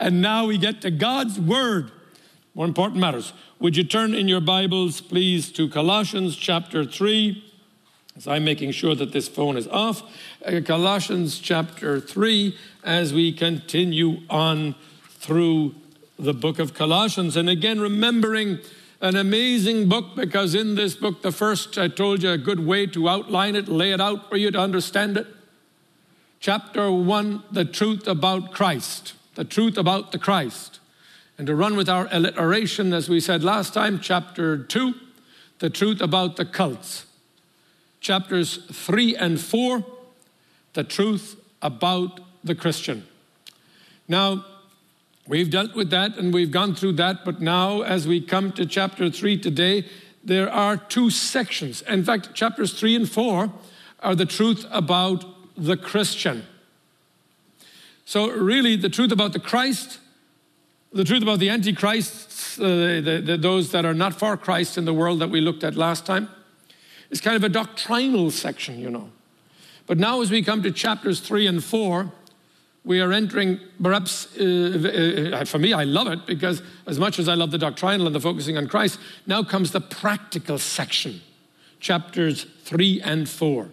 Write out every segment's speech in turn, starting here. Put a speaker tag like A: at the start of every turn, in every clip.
A: And now we get to God's Word. More important matters. Would you turn in your Bibles, please, to Colossians chapter 3. So I'm making sure that this phone is off. Colossians chapter 3, as we continue on through the book of Colossians. And again, remembering an amazing book, because in this book, the first, I told you, a good way to outline it, lay it out for you to understand it. Chapter 1, the truth about Christ, the truth about the Christ. And to run with our alliteration, as we said last time, chapter 2, the truth about the cults. Chapters 3 and 4, the truth about the Christian. Now, we've dealt with that and we've gone through that, but now as we come to chapter 3 today, there are two sections. In fact, chapters 3 and 4 are the truth about the Christian. So really, the truth about the Christ, the truth about the Antichrists, those that are not for Christ in the world that we looked at last time, is kind of a doctrinal section, you know. But now as we come to chapters 3 and 4, we are entering, perhaps, for me, I love it, because as much as I love the doctrinal and the focusing on Christ, now comes the practical section, chapters 3 and 4.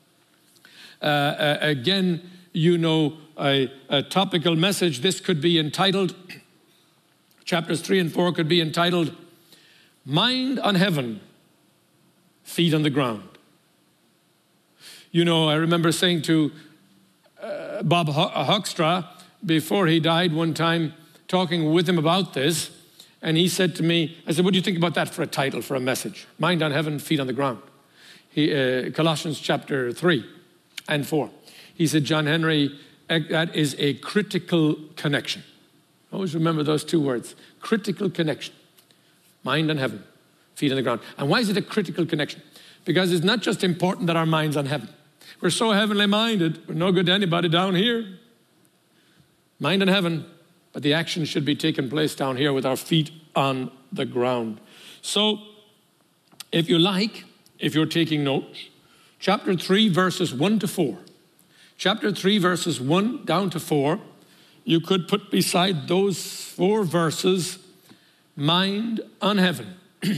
A: Again, you know, a topical message, this could be entitled, chapters 3 and 4 could be entitled, Mind on Heaven, Feet on the Ground. You know, I remember saying to Bob Hoekstra before he died one time, talking with him about this, and he said to me, I said, what do you think about that for a title, for a message? Mind on Heaven, Feet on the Ground. Colossians chapter 3 and 4. He said, John Henry, that is a critical connection. Always remember those two words, critical connection. Mind on heaven, feet on the ground. And why is it a critical connection? Because it's not just important that our mind's on heaven. We're so heavenly minded, we're no good to anybody down here. Mind on heaven, but the action should be taking place down here with our feet on the ground. So, if you like, if you're taking notes, chapter 3, verses 1 to 4. Chapter 3, verses 1 down to 4, you could put beside those 4 verses, mind on heaven.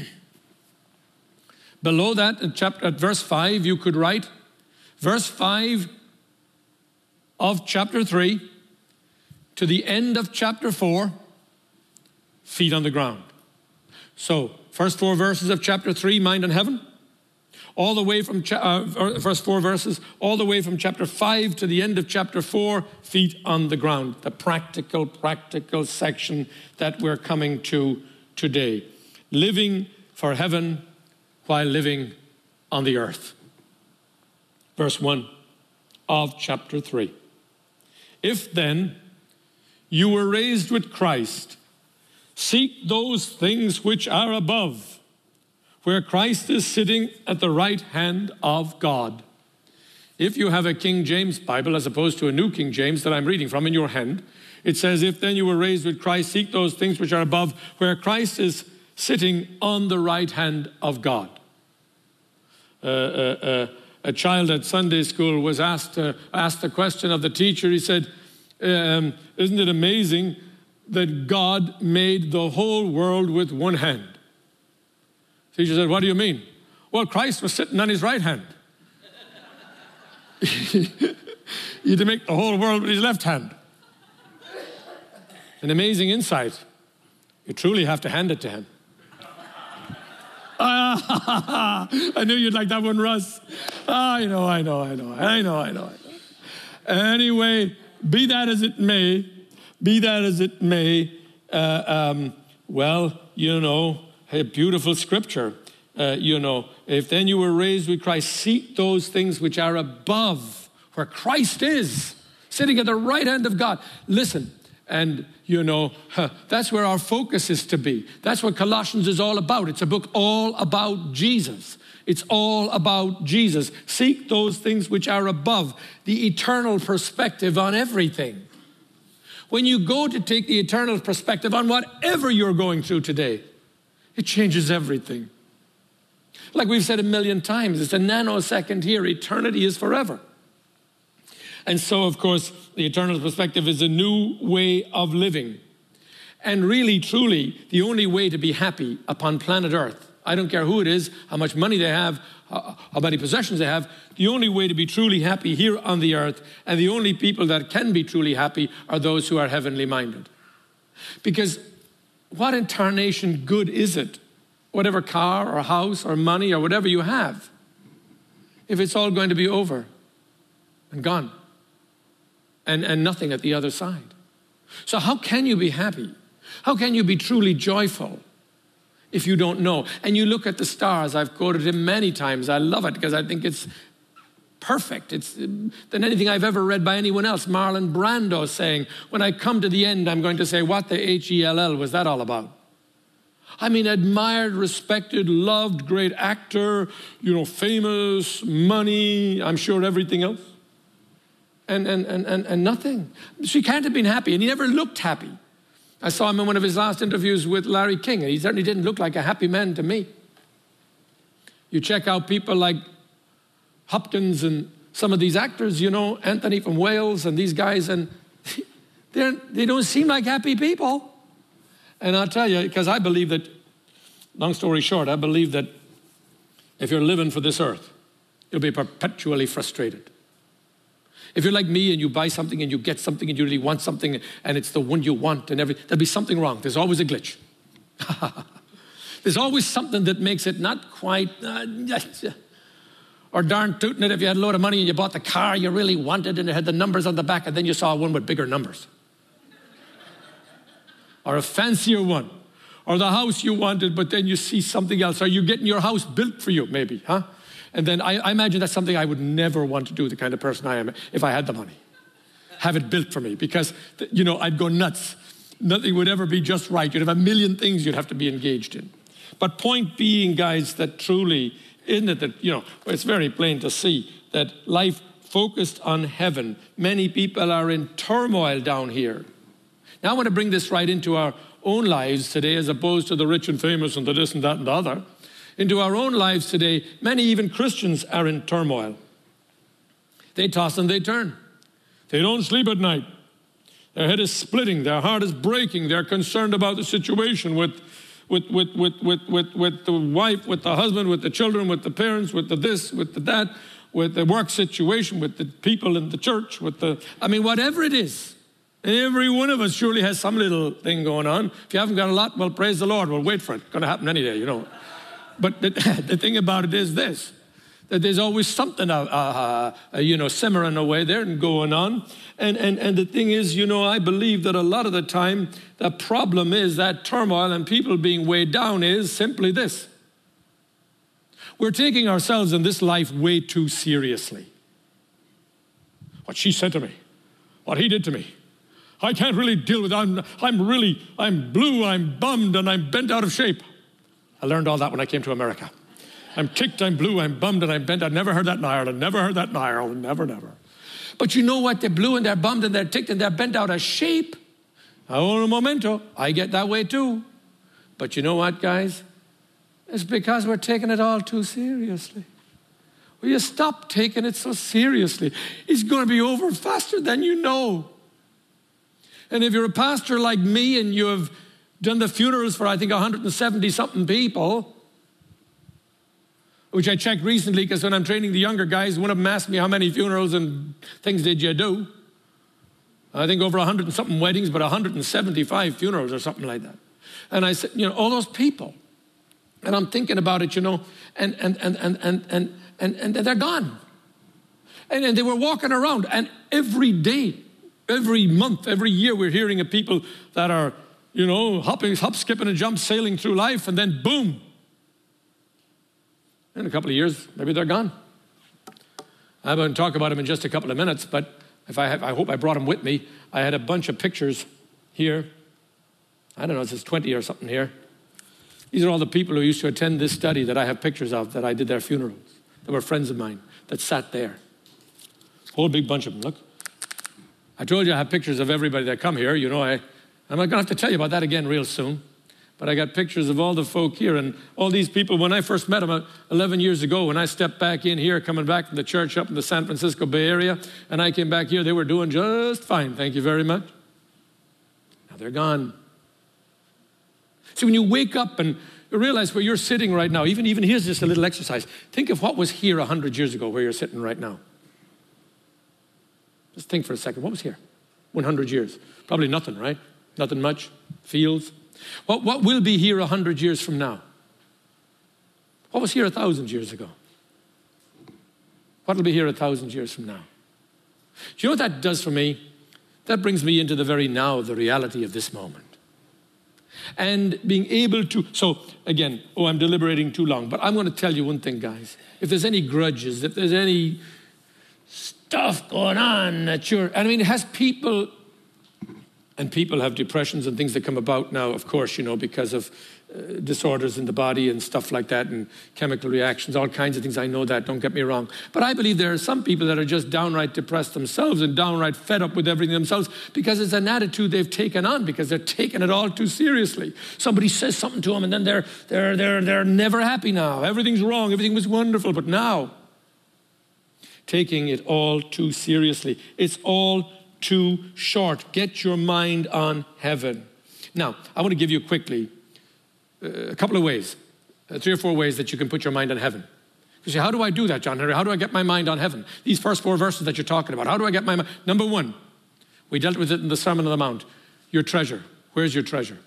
A: Below that, at verse 5, you could write, verse 5 of chapter 3 to the end of chapter 4, feet on the ground. So, first 4 verses of chapter 3, mind on heaven, all the way from first 4 verses, all the way from chapter 5 to the end of chapter 4, feet on the ground. The practical section that we're coming to today. Living for heaven while living on the earth. Verse 1 of chapter 3. If then you were raised with Christ, seek those things which are above, where Christ is sitting at the right hand of God. If you have a King James Bible, as opposed to a New King James that I'm reading from in your hand, it says, if then you were raised with Christ, seek those things which are above, where Christ is sitting on the right hand of God. A child at Sunday school was asked the question of the teacher. He said, isn't it amazing that God made the whole world with one hand? The teacher said, what do you mean? Well, Christ was sitting on his right hand. He had to make the whole world with his left hand. An amazing insight. You truly have to hand it to him. I knew you'd like that one, Russ. I know. Anyway, be that as it may, well, you know, a beautiful scripture. If then you were raised with Christ, seek those things which are above, where Christ is, sitting at the right hand of God. Listen, and that's where our focus is to be. That's what Colossians is all about. It's a book all about Jesus. It's all about Jesus. Seek those things which are above, the eternal perspective on everything. When you go to take the eternal perspective on whatever you're going through today, it changes everything. Like we've said a million times, it's a nanosecond here. Eternity is forever. And so, of course, the eternal perspective is a new way of living. And really, truly, the only way to be happy upon planet Earth, I don't care who it is, how much money they have, how many possessions they have, the only way to be truly happy here on the earth, and the only people that can be truly happy, are those who are heavenly minded. Because what in tarnation good is it, whatever car or house or money or whatever you have, if it's all going to be over and gone and nothing at the other side? So how can you be happy? How can you be truly joyful if you don't know? And you look at the stars. I've quoted him many times. I love it because I think it's perfect. It's than anything I've ever read by anyone else. Marlon Brando saying, when I come to the end, I'm going to say, what the Hell was that all about? I mean, admired, respected, loved, great actor, famous, money, I'm sure everything else. And nothing. She can't have been happy, and he never looked happy. I saw him in one of his last interviews with Larry King, and he certainly didn't look like a happy man to me. You check out people like Hopkins and some of these actors, Anthony from Wales and these guys, and they don't seem like happy people. And I'll tell you, because I believe that, long story short, I believe that if you're living for this earth, you'll be perpetually frustrated. If you're like me and you buy something and you get something and you really want something and it's the one you want and there'll be something wrong. There's always a glitch. There's always something that makes it not quite, or darn tootin' it if you had a load of money and you bought the car you really wanted and it had the numbers on the back and then you saw one with bigger numbers. Or a fancier one. Or the house you wanted, but then you see something else. Or you're getting your house built for you, maybe, huh? And then I imagine that's something I would never want to do, the kind of person I am, if I had the money. Have it built for me, because, I'd go nuts. Nothing would ever be just right. You'd have a million things you'd have to be engaged in. But point being, guys, that truly, isn't it that, it's very plain to see that life focused on heaven, many people are in turmoil down here. Now I want to bring this right into our own lives today, as opposed to the rich and famous and the this and that and the other. Into our own lives today, many even Christians are in turmoil. They toss and they turn. They don't sleep at night. Their head is splitting. Their heart is breaking. They're concerned about the situation with the wife, with the husband, with the children, with the parents, with the this, with the that, with the work situation, with the people in the church, whatever it is. Every one of us surely has some little thing going on. If you haven't got a lot, well, praise the Lord. We'll wait for it. It's going to happen any day, But the thing about it is this, that there's always something, simmering away there and going on. And the thing is, I believe that a lot of the time, the problem is that turmoil and people being weighed down is simply this. We're taking ourselves in this life way too seriously. What she said to me, what he did to me. I can't really deal with it. I'm blue, I'm bummed, and I'm bent out of shape. I learned all that when I came to America. I'm kicked, I'm blue, I'm bummed, and I'm bent. I've never heard that in Ireland, never. But you know what? They're blue, and they're bummed, and they're ticked, and they're bent out of shape. Oh, un momento. I get that way too. But you know what, guys? It's because we're taking it all too seriously. Will you stop taking it so seriously? It's going to be over faster than you know. And if you're a pastor like me and you have done the funerals for, I think, 170-something people, which I checked recently because when I'm training the younger guys, one of them asked me how many funerals and things did you do. I think over 100 and something weddings, but 175 funerals or something like that. And I said, all those people. And I'm thinking about it, and they're gone. And they were walking around, and every day, every month, every year, we're hearing of people that are, hopping, hop, skipping, and jump, sailing through life, and then boom. In a couple of years, maybe they're gone. I'm going to talk about them in just a couple of minutes, but I hope I brought them with me. I had a bunch of pictures here. I don't know, it says 20 or something here. These are all the people who used to attend this study that I have pictures of, that I did their funerals. They were friends of mine that sat there. Whole big bunch of them, look. I told you I have pictures of everybody that come here. I'm not going to have to tell you about that again real soon. But I got pictures of all the folk here and all these people. When I first met them 11 years ago, when I stepped back in here, coming back from the church up in the San Francisco Bay Area, and I came back here, they were doing just fine. Thank you very much. Now they're gone. See, when you wake up and you realize where you're sitting right now, even here's just a little exercise. Think of what was here 100 years ago where you're sitting right now. Just think for a second. What was here 100 years? Probably nothing, right? Nothing much. Fields. What will be here 100 years from now? What was here 1,000 years ago? What will be here 1,000 years from now? Do you know what that does for me? That brings me into the very now, the reality of this moment. And being able to, so again, I'm deliberating too long, but I'm going to tell you one thing, guys. If there's any grudges, if there's any stuff going on that it has people, and people have depressions and things that come about now, of course, because of disorders in the body and stuff like that and chemical reactions, all kinds of things. I know that, don't get me wrong. But I believe there are some people that are just downright depressed themselves and downright fed up with everything themselves because it's an attitude they've taken on because they're taking it all too seriously. Somebody says something to them and then they're never happy now. Everything's wrong, everything was wonderful, but now taking it all too seriously. It's all too short. Get your mind on heaven. Now, I want to give you quickly a couple of ways, 3 or 4 ways that you can put your mind on heaven. You say, how do I do that, John Henry? How do I get my mind on heaven? These first 4 verses that you're talking about, how do I get my mind? Number 1, we dealt with it in the Sermon on the Mount. Your treasure. Where's your treasure?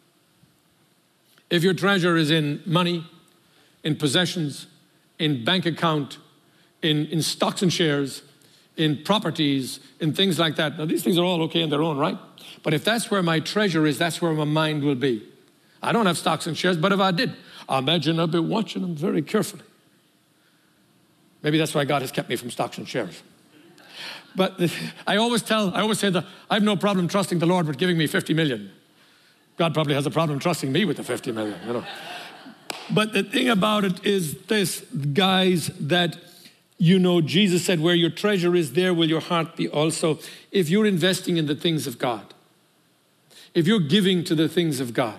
A: If your treasure is in money, in possessions, in bank account, in stocks and shares, in properties, in things like that. Now, these things are all okay in their own right. But if that's where my treasure is, that's where my mind will be. I don't have stocks and shares, but if I did, I imagine I'd be watching them very carefully. Maybe that's why God has kept me from stocks and shares. But I always say that I have no problem trusting the Lord with giving me 50 million. God probably has a problem trusting me with the 50 million, But the thing about it is this, guys, that Jesus said, where your treasure is, there will your heart be also. If you're investing in the things of God, if you're giving to the things of God,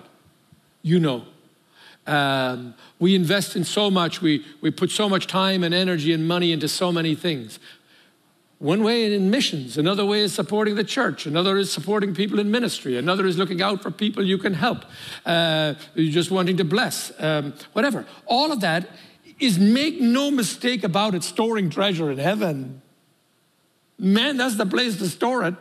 A: we invest in so much, we put so much time and energy and money into so many things. One way in missions, another way is supporting the church, another is supporting people in ministry, another is looking out for people you can help, you're just wanting to bless, whatever. All of that is, make no mistake about it, storing treasure in heaven. Man, that's the place to store it.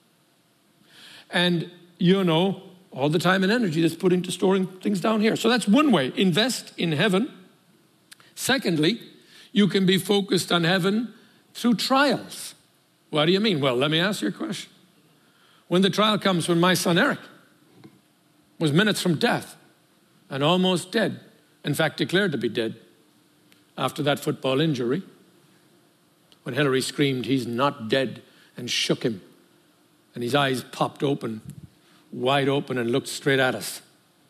A: And all the time and energy that's put into storing things down here. So that's one way, invest in heaven. Secondly, you can be focused on heaven through trials. What do you mean? Well, let me ask you a question. When the trial comes, when my son Eric was minutes from death and almost dead, in fact declared to be dead after that football injury, when Hillary screamed, "He's not dead," and shook him, and his eyes popped open, wide open, and looked straight at us.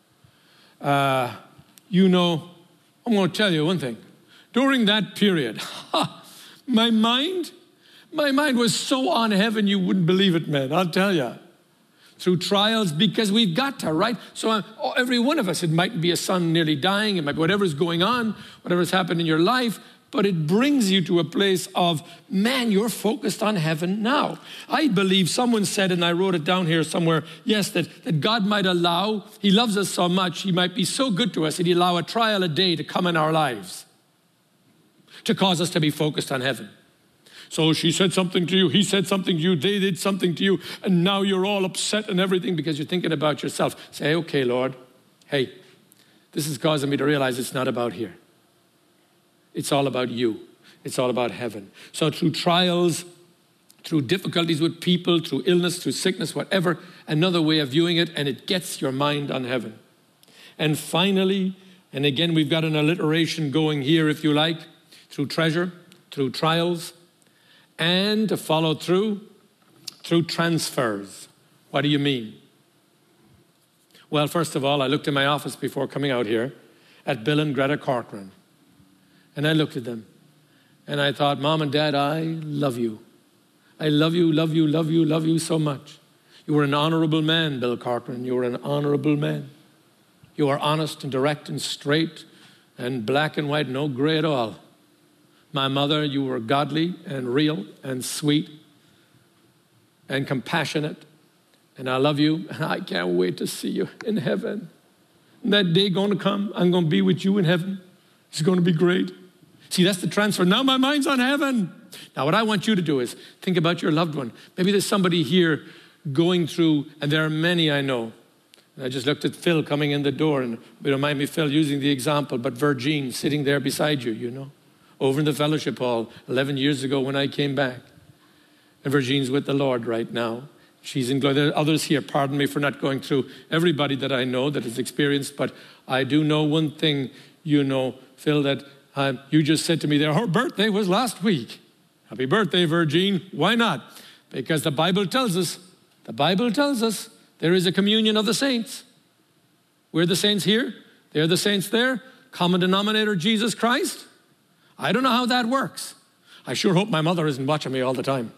A: I'm going to tell you one thing. During that period, my mind was so on heaven you wouldn't believe it, man. I'll tell you. Through trials, because we've got to, right? So every one of us, it might be a son nearly dying, it might be whatever's going on, whatever's happened in your life, but it brings you to a place of, man, you're focused on heaven now. I believe someone said, and I wrote it down here somewhere, yes, that God might allow, he loves us so much, he might be so good to us that he'd allow a trial a day to come in our lives to cause us to be focused on heaven. So she said something to you, he said something to you, they did something to you, and now you're all upset and everything because you're thinking about yourself. Say, okay, Lord, hey, this is causing me to realize it's not about here. It's all about you. It's all about heaven. So through trials, through difficulties with people, through illness, through sickness, whatever, another way of viewing it, and it gets your mind on heaven. And finally, and again, we've got an alliteration going here, if you like, through treasure, through trials, and to follow through transfers. What do you mean? Well, first of all, I looked in my office before coming out here at Bill and Greta Corcoran. And I looked at them. And I thought, Mom and Dad, I love you. I love you, love you, love you, love you so much. You were an honorable man, Bill Corcoran. You were an honorable man. You are honest and direct and straight and black and white, no gray at all. My mother, you were godly and real and sweet and compassionate. And I love you, and I can't wait to see you in heaven. That day going to come, I'm going to be with you in heaven. It's going to be great. See, that's the transfer. Now my mind's on heaven. Now what I want you to do is think about your loved one. Maybe there's somebody here going through, and there are many I know. And I just looked at Phil coming in the door, and it reminded me, Phil, using the example, but Virgin sitting there beside you, you know, over in the fellowship hall 11 years ago when I came back. And Virgin's with the Lord right now. She's in glory. There are others here, pardon me for not going through everybody that I know that has experienced, but I do know one thing, you know, Phil, that you just said to me there, her birthday was last week. Happy birthday, Virgin. Why not? Because the Bible tells us there is a communion of the saints. We're the saints here. They're the saints there. Common denominator, Jesus Christ. I don't know how that works. I sure hope my mother isn't watching me all the time.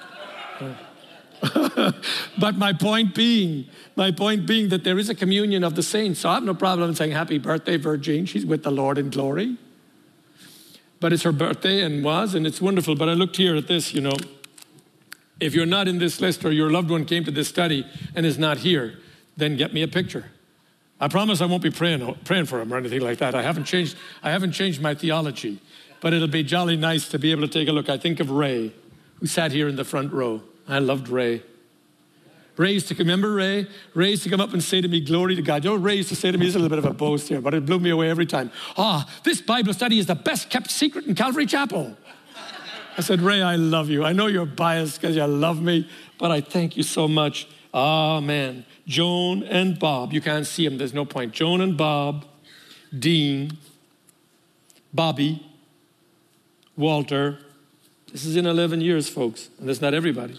A: But my point being that there is a communion of the saints. So I have no problem saying happy birthday, Virgin. She's with the Lord in glory. But it's her birthday and it's wonderful. But I looked here at this, you know. If you're not in this list or your loved one came to this study and is not here, then get me a picture. I promise I won't be praying for him or anything like that. I haven't changed my theology. But it'll be jolly nice to be able to take a look. I think of Ray, who sat here in the front row. I loved Ray. Ray used to come up and say to me, glory to God. You know, Ray used to say to me, he's a little bit of a boast here, but it blew me away every time. This Bible study is the best kept secret in Calvary Chapel. I said, Ray, I love you. I know you're biased because you love me, but I thank you so much. Amen. Joan and Bob. You can't see them. There's no point. Joan and Bob, Dean, Bobby, Walter. This is in 11 years, folks, and that's not everybody.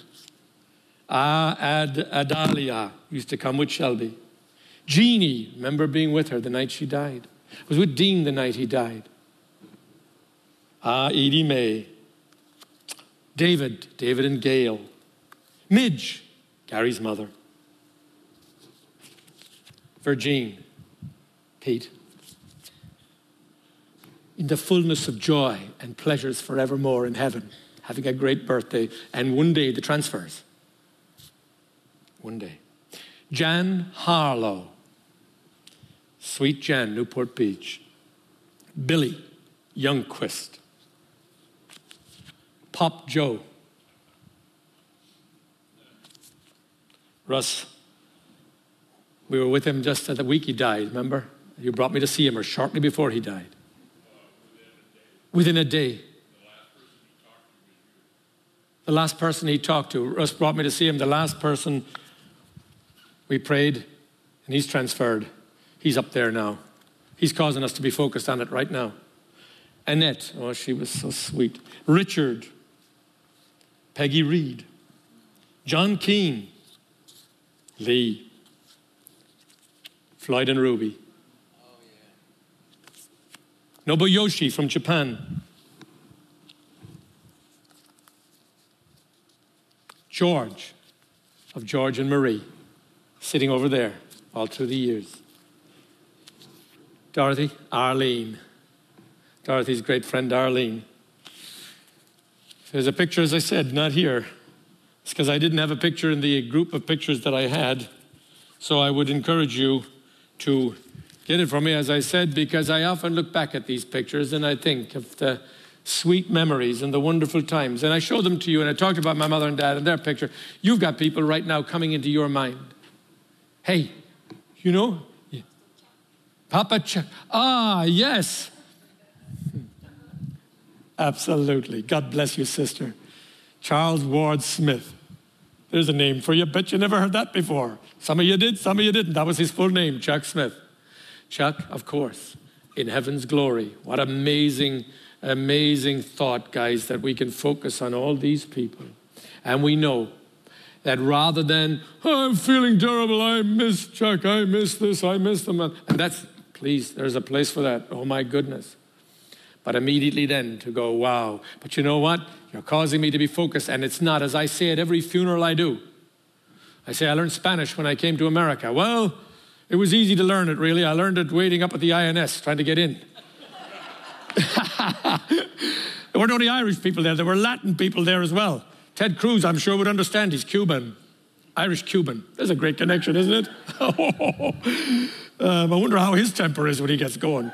A: Adalia used to come with Shelby. Jeannie, remember being with her the night she died. Was with Dean the night he died. Edie Mae. David and Gail. Midge, Gary's mother. Virgin, Pete. In the fullness of joy and pleasures forevermore in heaven, having a great birthday, and one day the transfers. One day. Jan Harlow. Sweet Jan, Newport Beach. Billy Youngquist. Pop Joe. Russ, we were with him just the week he died, remember? You brought me to see him, or shortly before he died. Within a day. The last person he talked to, Russ brought me to see him, the last person we prayed, and he's transferred. He's up there now. He's causing us to be focused on it right now. Annette, she was so sweet. Richard, Peggy Reed, John Keane, Lee, Floyd and Ruby, Nobuyoshi from Japan, George of George and Marie, sitting over there all through the years. Dorothy, Arlene, Dorothy's great friend Arlene. There's a picture, as I said, not here. It's because I didn't have a picture in the group of pictures that I had. So I would encourage you to get it for me, as I said, because I often look back at these pictures and I think of the sweet memories and the wonderful times. And I show them to you, and I talked about my mother and dad and their picture. You've got people right now coming into your mind. Hey, you know, Papa Chuck. Yes. Absolutely. God bless you, sister. Charles Ward Smith. There's a name for you. Bet you never heard that before. Some of you did, some of you didn't. That was his full name, Chuck Smith. Chuck, of course, in heaven's glory. What amazing, amazing thought, guys, that we can focus on all these people. And we know that rather than, I'm feeling terrible, I miss Chuck, I miss this, I miss them. And that's, please, there's a place for that. Oh, my goodness. But immediately then to go, wow. But you know what? You're causing me to be focused. And it's not, as I say at every funeral I do. I say I learned Spanish when I came to America. Well, it was easy to learn it, really. I learned it waiting up at the INS, trying to get in. There weren't only Irish people there. There were Latin people there as well. Ted Cruz, I'm sure, would understand. He's Cuban. Irish-Cuban. There's a great connection, isn't it? I wonder how his temper is when he gets going.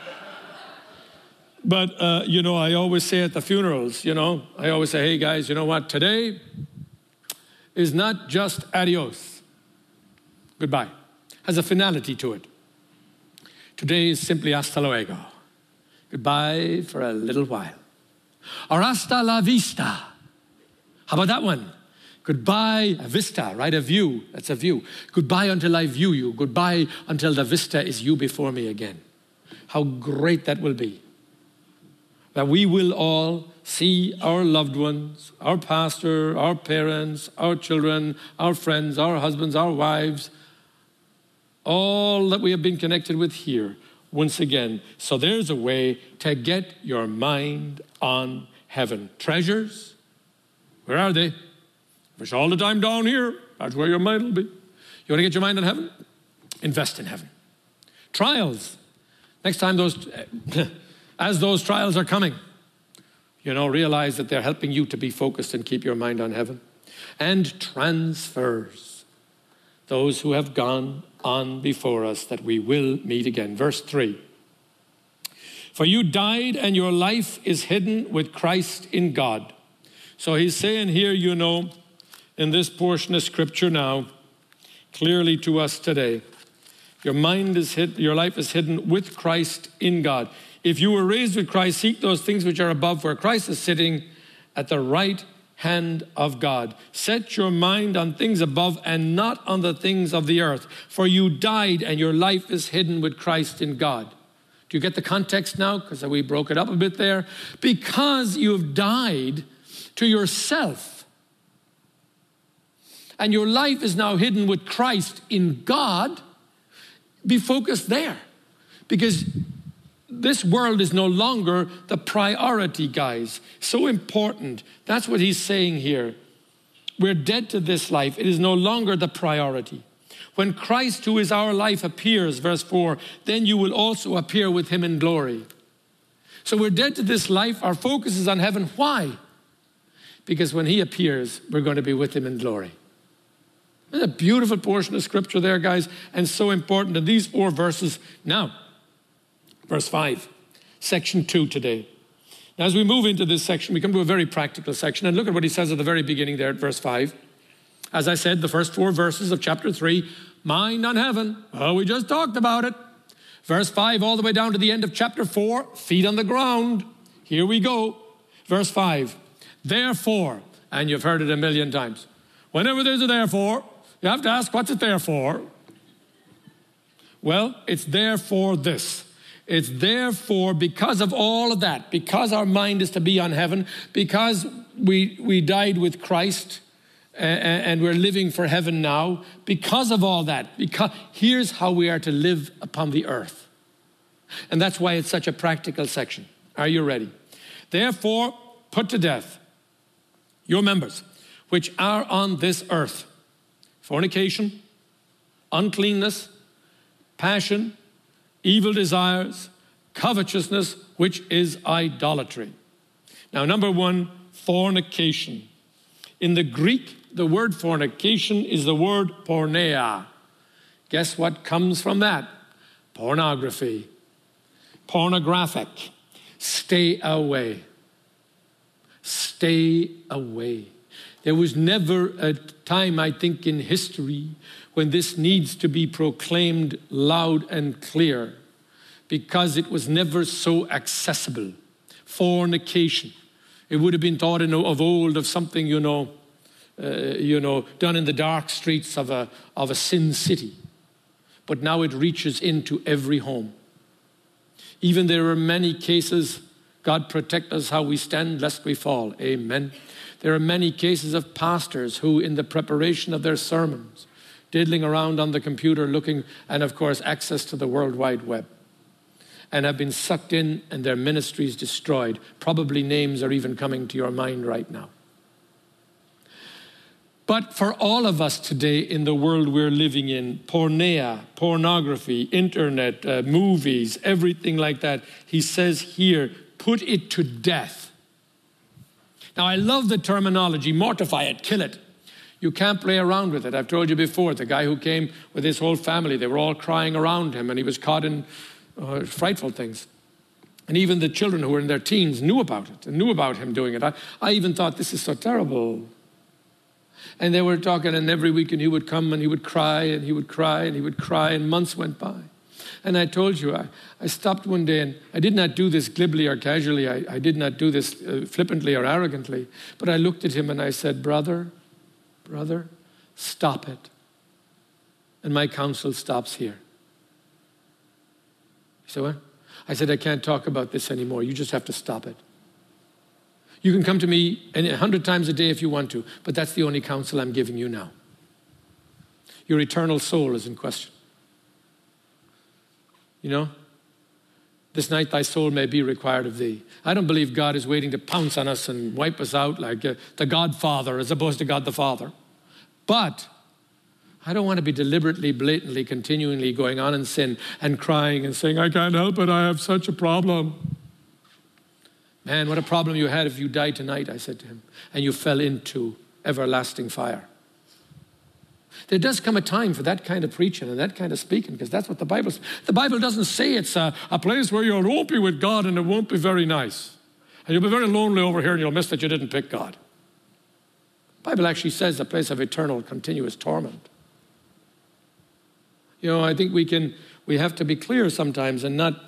A: But, I always say at the funerals, I always say, hey, guys, you know what? Today is not just adios, goodbye. Has a finality to it. Today is simply hasta luego, goodbye for a little while. Or hasta la vista. How about that one? Goodbye, a vista, right? A view, that's a view. Goodbye until I view you. Goodbye until the vista is you before me again. How great that will be. That we will all see our loved ones, our pastor, our parents, our children, our friends, our husbands, our wives, all that we have been connected with here once again. So there's a way to get your mind on heaven. Treasures, where are they? If it's all the time down here, that's where your mind will be. You want to get your mind on heaven? Invest in heaven. Trials. Next time as those trials are coming, realize that they're helping you to be focused and keep your mind on heaven. And transfers. Those who have gone on before us, that we will meet again. Verse 3. For you died and your life is hidden with Christ in God. So he's saying here, in this portion of scripture now, clearly to us today, your life is hidden with Christ in God. If you were raised with Christ, seek those things which are above, where Christ is sitting at the right hand of God. Set your mind on things above and not on the things of the earth. For you died and your life is hidden with Christ in God. Do you get the context now? Because we broke it up a bit there. Because you have died to yourself. And your life is now hidden with Christ in God. Be focused there. Because this world is no longer the priority, guys. So important. That's what he's saying here. We're dead to this life. It is no longer the priority. When Christ, who is our life, appears, verse 4, then you will also appear with him in glory. So we're dead to this life. Our focus is on heaven. Why? Because when he appears, we're going to be with him in glory. There's a beautiful portion of scripture there, guys, and so important in these 4 verses. Now, verse 5, section 2 today. Now, as we move into this section, we come to a very practical section. And look at what he says at the very beginning there at verse 5. As I said, the first 4 verses of chapter 3, mind on heaven. Well, we just talked about it. Verse 5 all the way down to the end of chapter 4, feet on the ground. Here we go. Verse 5, therefore, and you've heard it a million times. Whenever there's a therefore, you have to ask, what's it there for? Well, it's there for this. It's there for, because of all of that, because our mind is to be on heaven, because we died with Christ and we're living for heaven now, because of all that, because here's how we are to live upon the earth. And that's why it's such a practical section. Are you ready? Therefore, put to death your members, which are on this earth: fornication, uncleanness, passion, evil desires, covetousness, which is idolatry. Now, number 1, fornication. In the Greek, the word fornication is the word porneia. Guess what comes from that? Pornography. Pornographic. Stay away. Stay away. There was never a time, I think, in history when this needs to be proclaimed loud and clear, because it was never so accessible. Fornication. It would have been thought of old of something, done in the dark streets of a sin city. But now it reaches into every home. Even there are many cases, God protect us how we stand lest we fall. Amen. There are many cases of pastors who, in the preparation of their sermons, diddling around on the computer looking, and of course access to the World Wide Web, and have been sucked in and their ministries destroyed. Probably names are even coming to your mind right now. But for all of us today in the world we're living in, porneia, pornography, internet, movies, everything like that, he says here, put it to death. Now, I love the terminology, mortify it, kill it. You can't play around with it. I've told you before, the guy who came with his whole family, they were all crying around him, and he was caught in frightful things. And even the children who were in their teens knew about it and knew about him doing it. I even thought, this is so terrible. And they were talking, and every weekend he would come and he would cry and he would cry and he would cry, and months went by. And I told you, I stopped one day, and I did not do this glibly or casually. I did not do this flippantly or arrogantly. But I looked at him and I said, brother, stop it. And my counsel stops here. You said, what? I said, I can't talk about this anymore. You just have to stop it. You can come to me 100 times a day if you want to, but that's the only counsel I'm giving you now. Your eternal soul is in question. You know, this night thy soul may be required of thee. I don't believe God is waiting to pounce on us and wipe us out like the Godfather as opposed to God the Father. But I don't want to be deliberately, blatantly, continually going on in sin and crying and saying, I can't help it, I have such a problem. Man, what a problem you had if you died tonight, I said to him, and you fell into everlasting fire. There does come a time for that kind of preaching and that kind of speaking, because that's what the Bible says. The Bible doesn't say it's a place where you'll won't be with God and it won't be very nice. And you'll be very lonely over here and you'll miss that you didn't pick God. The Bible actually says a place of eternal, continuous torment. You know, I think we have to be clear sometimes and not,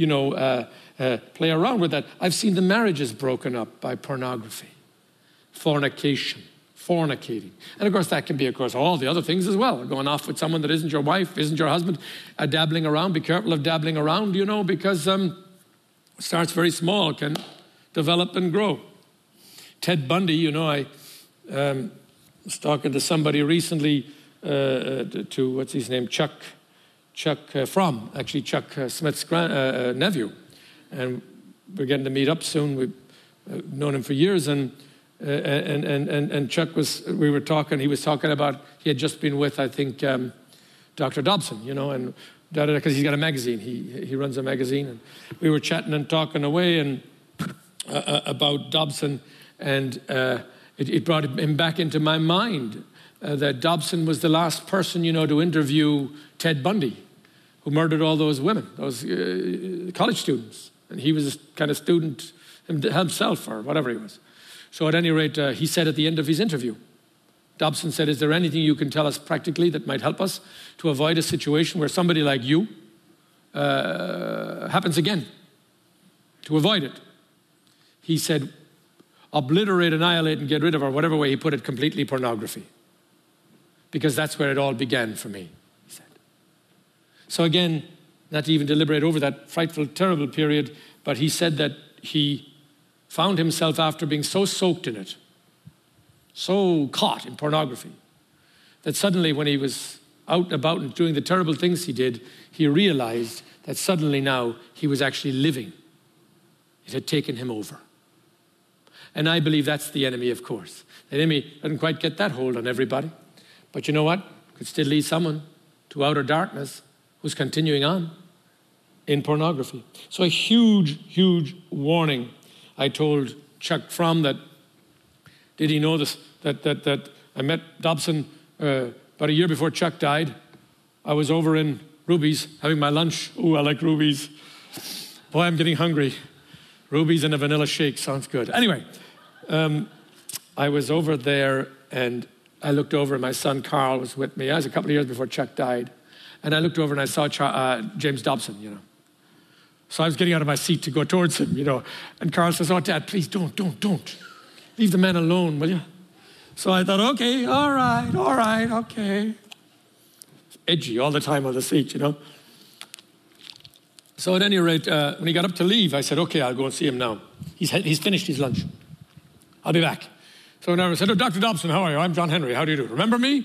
A: play around with that. I've seen the marriages broken up by pornography, fornicating. And of course, that can be, all the other things as well. Going off with someone that isn't your wife, isn't your husband, dabbling around. Be careful of dabbling around, because it starts very small, can develop and grow. Ted Bundy, I was talking to somebody recently, to, what's his name, Chuck Fromm, actually Chuck Smith's nephew. And we're getting to meet up soon. We've known him for years, and Chuck we were talking, he was talking about, he had just been with, I think, Dr. Dobson, and because he's got a magazine, he runs a magazine, and we were chatting and talking away and about Dobson, and it brought him back into my mind that Dobson was the last person, to interview Ted Bundy, who murdered all those women, those college students, and he was a kind of student himself, or whatever he was. So at any rate, he said at the end of his interview, Dobson said, is there anything you can tell us practically that might help us to avoid a situation where somebody like you happens again? To avoid it. He said, obliterate, annihilate, and get rid of, or whatever way he put it, completely pornography. Because that's where it all began for me, he said. So again, not to even deliberate over that frightful, terrible period, but he said that he found himself after being so soaked in it, so caught in pornography, that suddenly when he was out and about and doing the terrible things he did, he realized that suddenly now he was actually living. It had taken him over. And I believe that's the enemy, of course. The enemy doesn't quite get that hold on everybody. But you know what? Could still lead someone to outer darkness who's continuing on in pornography. So a huge, huge warning. I told Chuck Fromm that, did he know this, that I met Dobson about a year before Chuck died. I was over in Ruby's having my lunch. Ooh, I like Ruby's. Boy, I'm getting hungry. Ruby's and a vanilla shake sounds good. Anyway, I was over there and I looked over and my son Carl was with me. I was a couple of years before Chuck died. And I looked over and I saw James Dobson, So I was getting out of my seat to go towards him, And Carl says, oh, Dad, please don't. Leave the man alone, will you? So I thought, okay, all right, okay. Edgy all the time on the seat, So at any rate, when he got up to leave, I said, okay, I'll go and see him now. He's finished his lunch. I'll be back. So I said, oh, Dr. Dobson, how are you? I'm John Henry. How do you do? Remember me?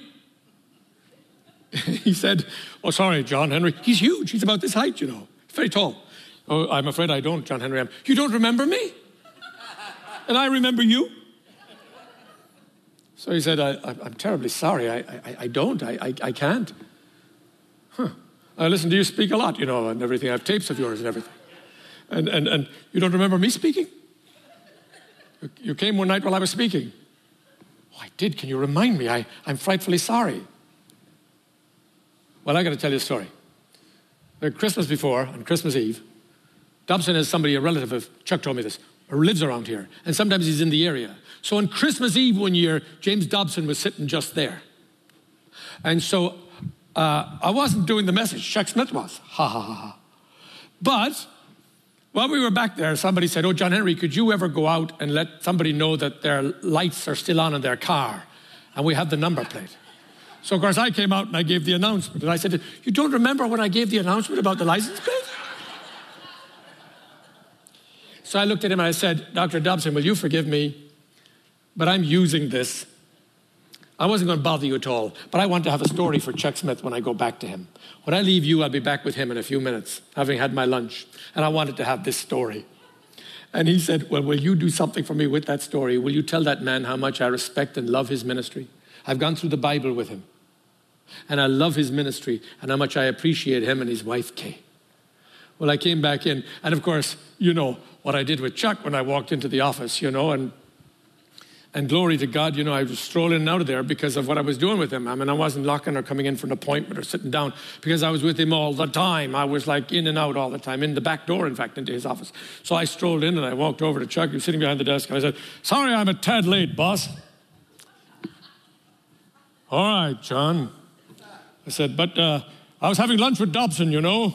A: He said, oh, sorry, John Henry. He's huge. He's about this height, He's very tall. Oh, I'm afraid I don't, John Henry. You don't remember me? And I remember you? So he said, I'm terribly sorry. I don't. I can't. Huh. Listen, do you speak a lot, and everything? I have tapes of yours and everything. And you don't remember me speaking? You came one night while I was speaking. Oh, I did. Can you remind me? I'm frightfully sorry. Well, I got to tell you a story. The Christmas before, on Christmas Eve, Dobson has somebody, a relative of, Chuck told me this, who lives around here, and sometimes he's in the area. So on Christmas Eve one year, James Dobson was sitting just there. And so I wasn't doing the message, Chuck Smith was. Ha, ha, ha, ha. But while we were back there, somebody said, oh, John Henry, could you ever go out and let somebody know that their lights are still on in their car? And we have the number plate. So, of course, I came out and I gave the announcement. And I said, you don't remember when I gave the announcement about the license plate? So I looked at him and I said, Dr. Dobson, will you forgive me? But I'm using this. I wasn't going to bother you at all, but I want to have a story for Chuck Smith when I go back to him. When I leave you, I'll be back with him in a few minutes, having had my lunch. And I wanted to have this story. And he said, well, will you do something for me with that story? Will you tell that man how much I respect and love his ministry? I've gone through the Bible with him. And I love his ministry and how much I appreciate him and his wife, Kay. Well, I came back in. And, of course, you know what I did with Chuck when I walked into the office, and glory to God, I was strolling out of there because of what I was doing with him. I mean, I wasn't locking or coming in for an appointment or sitting down because I was with him all the time. I was like in and out all the time, in the back door, in fact, into his office. So I strolled in and I walked over to Chuck. He was sitting behind the desk and I said, sorry, I'm a tad late, boss. All right, John. I said, but I was having lunch with Dobson,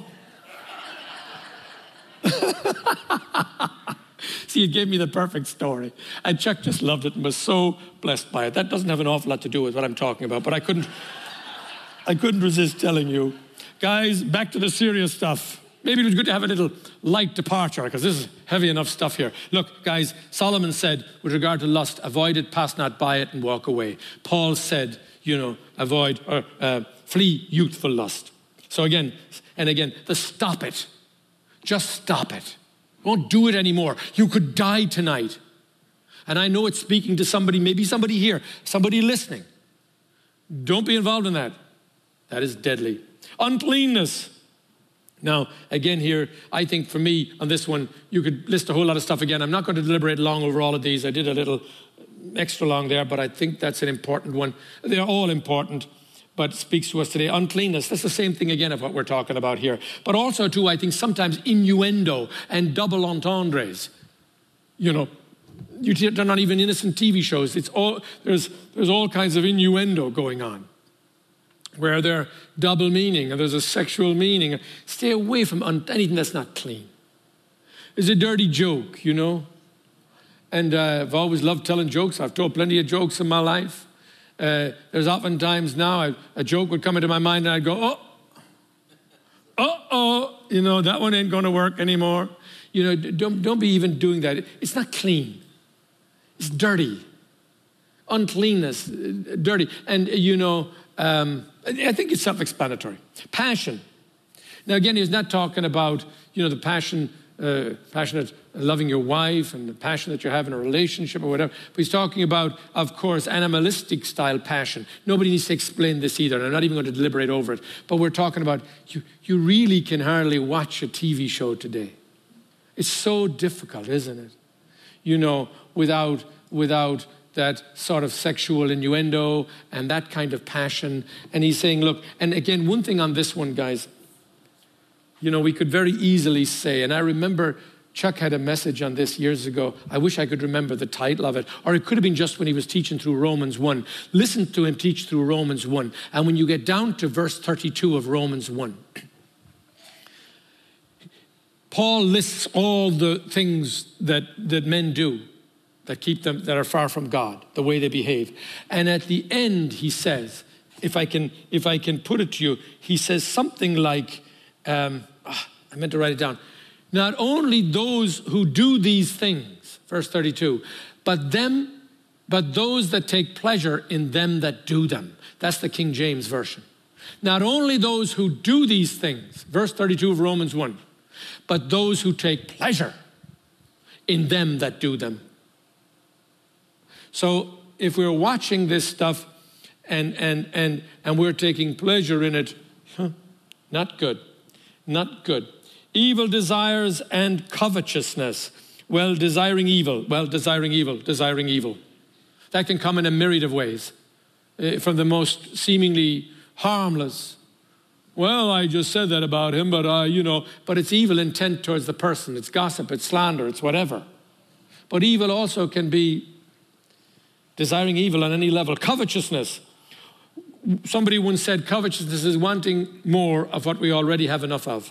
A: See, it gave me the perfect story. And Chuck just loved it and was so blessed by it. That doesn't have an awful lot to do with what I'm talking about, but I couldn't resist telling you. Guys, back to the serious stuff. Maybe it was good to have a little light departure because this is heavy enough stuff here. Look, guys, Solomon said, with regard to lust, avoid it, pass not by it, and walk away. Paul said, avoid or flee youthful lust. So again, the stop it. Just stop it. Don't do it anymore. You could die tonight. And I know it's speaking to somebody, maybe somebody here, somebody listening. Don't be involved in that. That is deadly. Uncleanness. Now, again here, I think for me on this one, you could list a whole lot of stuff again. I'm not going to deliberate long over all of these. I did a little extra long there, but I think that's an important one. They're all important, but speaks to us today. Uncleanness, that's the same thing again of what we're talking about here. But also too, I think sometimes innuendo and double entendres. They're not even innocent TV shows. There's all kinds of innuendo going on where they're double meaning and there's a sexual meaning. Stay away from anything that's not clean. There's a dirty joke, And I've always loved telling jokes. I've told plenty of jokes in my life. There's oftentimes now a joke would come into my mind and I'd go, that one ain't going to work anymore. Don't be even doing that. It's not clean. It's dirty. Uncleanness, dirty. And, I think it's self-explanatory. Passion. Now, again, he's not talking about, the passionate loving your wife and the passion that you have in a relationship or whatever. But he's talking about, of course, animalistic style passion. Nobody needs to explain this either, and I'm not even going to deliberate over it. But we're talking about, you really can hardly watch a TV show today. It's so difficult, isn't it? Without that sort of sexual innuendo and that kind of passion. And he's saying, look, and again, one thing on this one, guys, we could very easily say, and I remember Chuck had a message on this years ago. I wish I could remember the title of it. Or it could have been just when he was teaching through Romans 1. Listen to him teach through Romans 1. And when you get down to verse 32 of Romans 1, Paul lists all the things that men do that keep them, that are far from God, the way they behave. And at the end, he says, if I can put it to you, he says something like, I meant to write it down. Not only those who do these things, verse 32, but those that take pleasure in them that do them. That's the King James Version. Not only those who do these things, verse 32 of Romans 1, but those who take pleasure in them that do them. So if we're watching this stuff and we're taking pleasure in it, not good. Not good. Evil desires and covetousness. Desiring evil. That can come in a myriad of ways, from the most seemingly harmless. Well, I just said that about him, but but it's evil intent towards the person. It's gossip, it's slander, it's whatever. But evil also can be desiring evil on any level. Covetousness. Somebody once said covetousness is wanting more of what we already have enough of.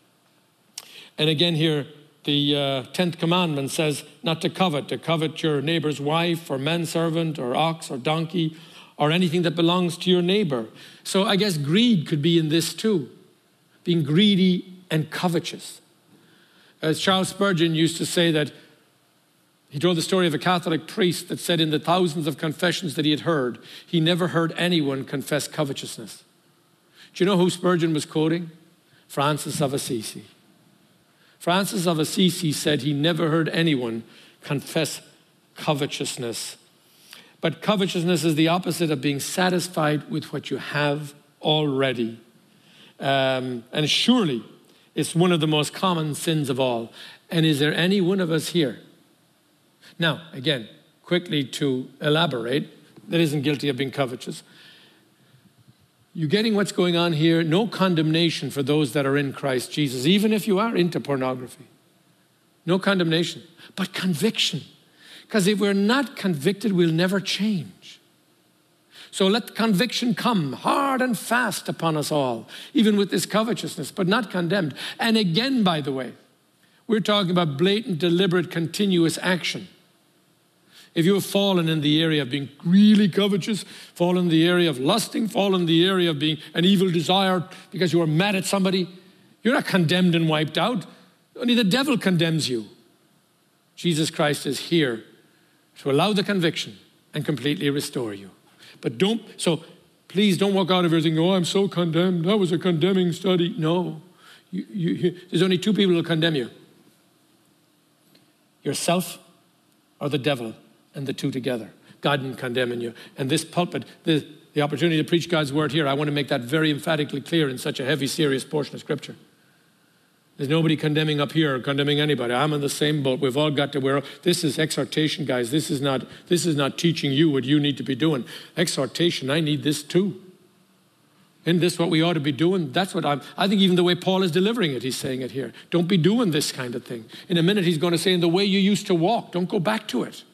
A: And again here, the 10th commandment says not to covet your neighbor's wife or manservant or ox or donkey or anything that belongs to your neighbor. So I guess greed could be in this too, being greedy and covetous. As Charles Spurgeon used to say that, he told the story of a Catholic priest that said in the thousands of confessions that he had heard, he never heard anyone confess covetousness. Do you know who Spurgeon was quoting? Francis of Assisi. Francis of Assisi said he never heard anyone confess covetousness. But covetousness is the opposite of being satisfied with what you have already. And surely it's one of the most common sins of all. And is there any one of us here? Now, again, quickly to elaborate, that isn't guilty of being covetous. You getting what's going on here? No condemnation for those that are in Christ Jesus, even if you are into pornography. No condemnation, but conviction. Because if we're not convicted, we'll never change. So let conviction come hard and fast upon us all, even with this covetousness, but not condemned. And again, by the way, we're talking about blatant, deliberate, continuous action. If you have fallen in the area of being really covetous, fallen in the area of lusting, fallen in the area of being an evil desire because you are mad at somebody, you're not condemned and wiped out. Only the devil condemns you. Jesus Christ is here to allow the conviction and completely restore you. But please don't walk out of here thinking, oh, I'm so condemned. That was a condemning study. No, there's only two people who will condemn you. Yourself or the devil. And the two together. God didn't condemn you. And this pulpit, the opportunity to preach God's word here, I want to make that very emphatically clear in such a heavy, serious portion of Scripture. There's nobody condemning up here or condemning anybody. I'm in the same boat. We've all got to wear. This is exhortation, guys. This is not teaching you what you need to be doing. Exhortation, I need this too. Isn't this what we ought to be doing? That's what I think even the way Paul is delivering it, he's saying it here. Don't be doing this kind of thing. In a minute, he's going to say, in the way you used to walk, don't go back to it.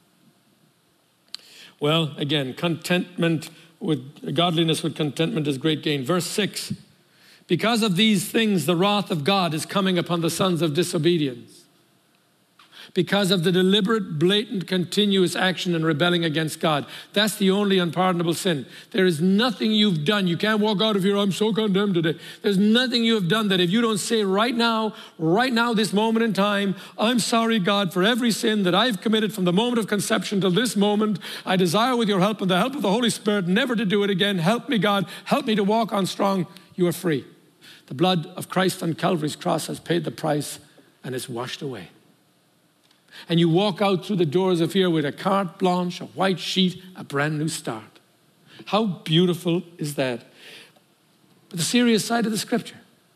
A: Well, again, godliness with contentment is great gain. Verse 6, because of these things, the wrath of God is coming upon the sons of disobedience. Because of the deliberate, blatant, continuous action and rebelling against God. That's the only unpardonable sin. There is nothing you've done. You can't walk out of here, I'm so condemned today. There's nothing you have done that if you don't say right now, this moment in time, I'm sorry, God, for every sin that I've committed from the moment of conception till this moment. I desire with your help and the help of the Holy Spirit never to do it again. Help me, God. Help me to walk on strong. You are free. The blood of Christ on Calvary's cross has paid the price and is washed away. And you walk out through the doors of here with a carte blanche, a white sheet, a brand new start. How beautiful is that? But the serious side of the Scripture.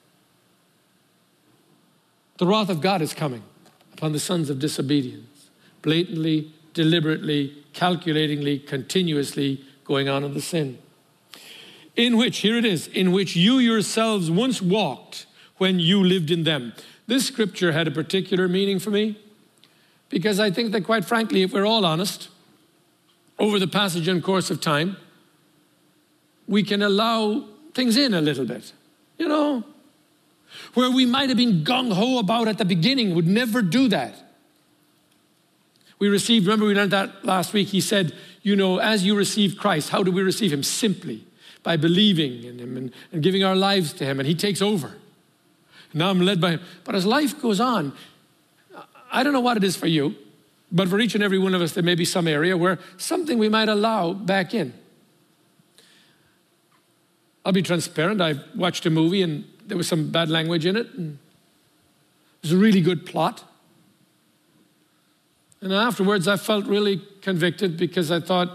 A: The wrath of God is coming upon the sons of disobedience. Blatantly, deliberately, calculatingly, continuously going on in the sin. In which you yourselves once walked when you lived in them. This Scripture had a particular meaning for me. Because I think that, quite frankly, if we're all honest, over the passage and course of time, we can allow things in a little bit. Where we might have been gung-ho about at the beginning, would never do that. Remember we learned that last week, he said, as you receive Christ, how do we receive him? Simply by believing in him and giving our lives to him, and he takes over. Now I'm led by him. But as life goes on, I don't know what it is for you, but for each and every one of us, there may be some area where something we might allow back in. I'll be transparent. I watched a movie and there was some bad language in it. And it was a really good plot. And afterwards, I felt really convicted because I thought,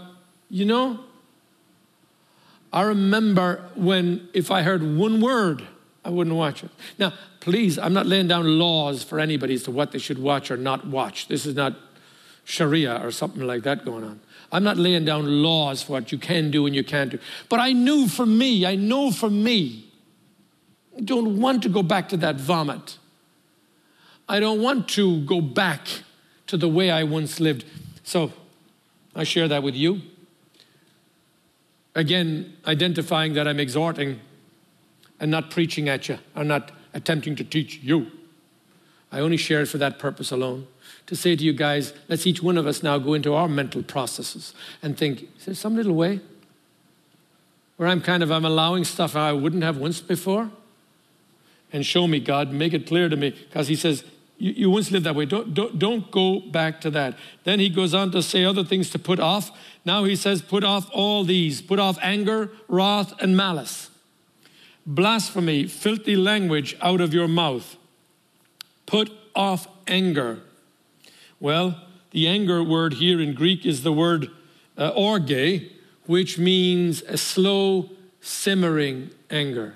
A: I remember when if I heard one word, I wouldn't watch it. Now, please, I'm not laying down laws for anybody as to what they should watch or not watch. This is not Sharia or something like that going on. I'm not laying down laws for what you can do and you can't do. But I know for me, I don't want to go back to that vomit. I don't want to go back to the way I once lived. So I share that with you. Again, identifying that I'm exhorting and not preaching at you, or not attempting to teach you. I only share it for that purpose alone. To say to you guys, let's each one of us now go into our mental processes and think, is there some little way where I'm allowing stuff I wouldn't have once before? And show me, God, make it clear to me. Because he says, you once lived that way. Don't go back to that. Then he goes on to say other things to put off. Now he says, put off all these. Put off anger, wrath, and malice. Blasphemy, filthy language out of your mouth. Put off anger. Well, the anger word here in Greek is the word orge, which means a slow, simmering anger.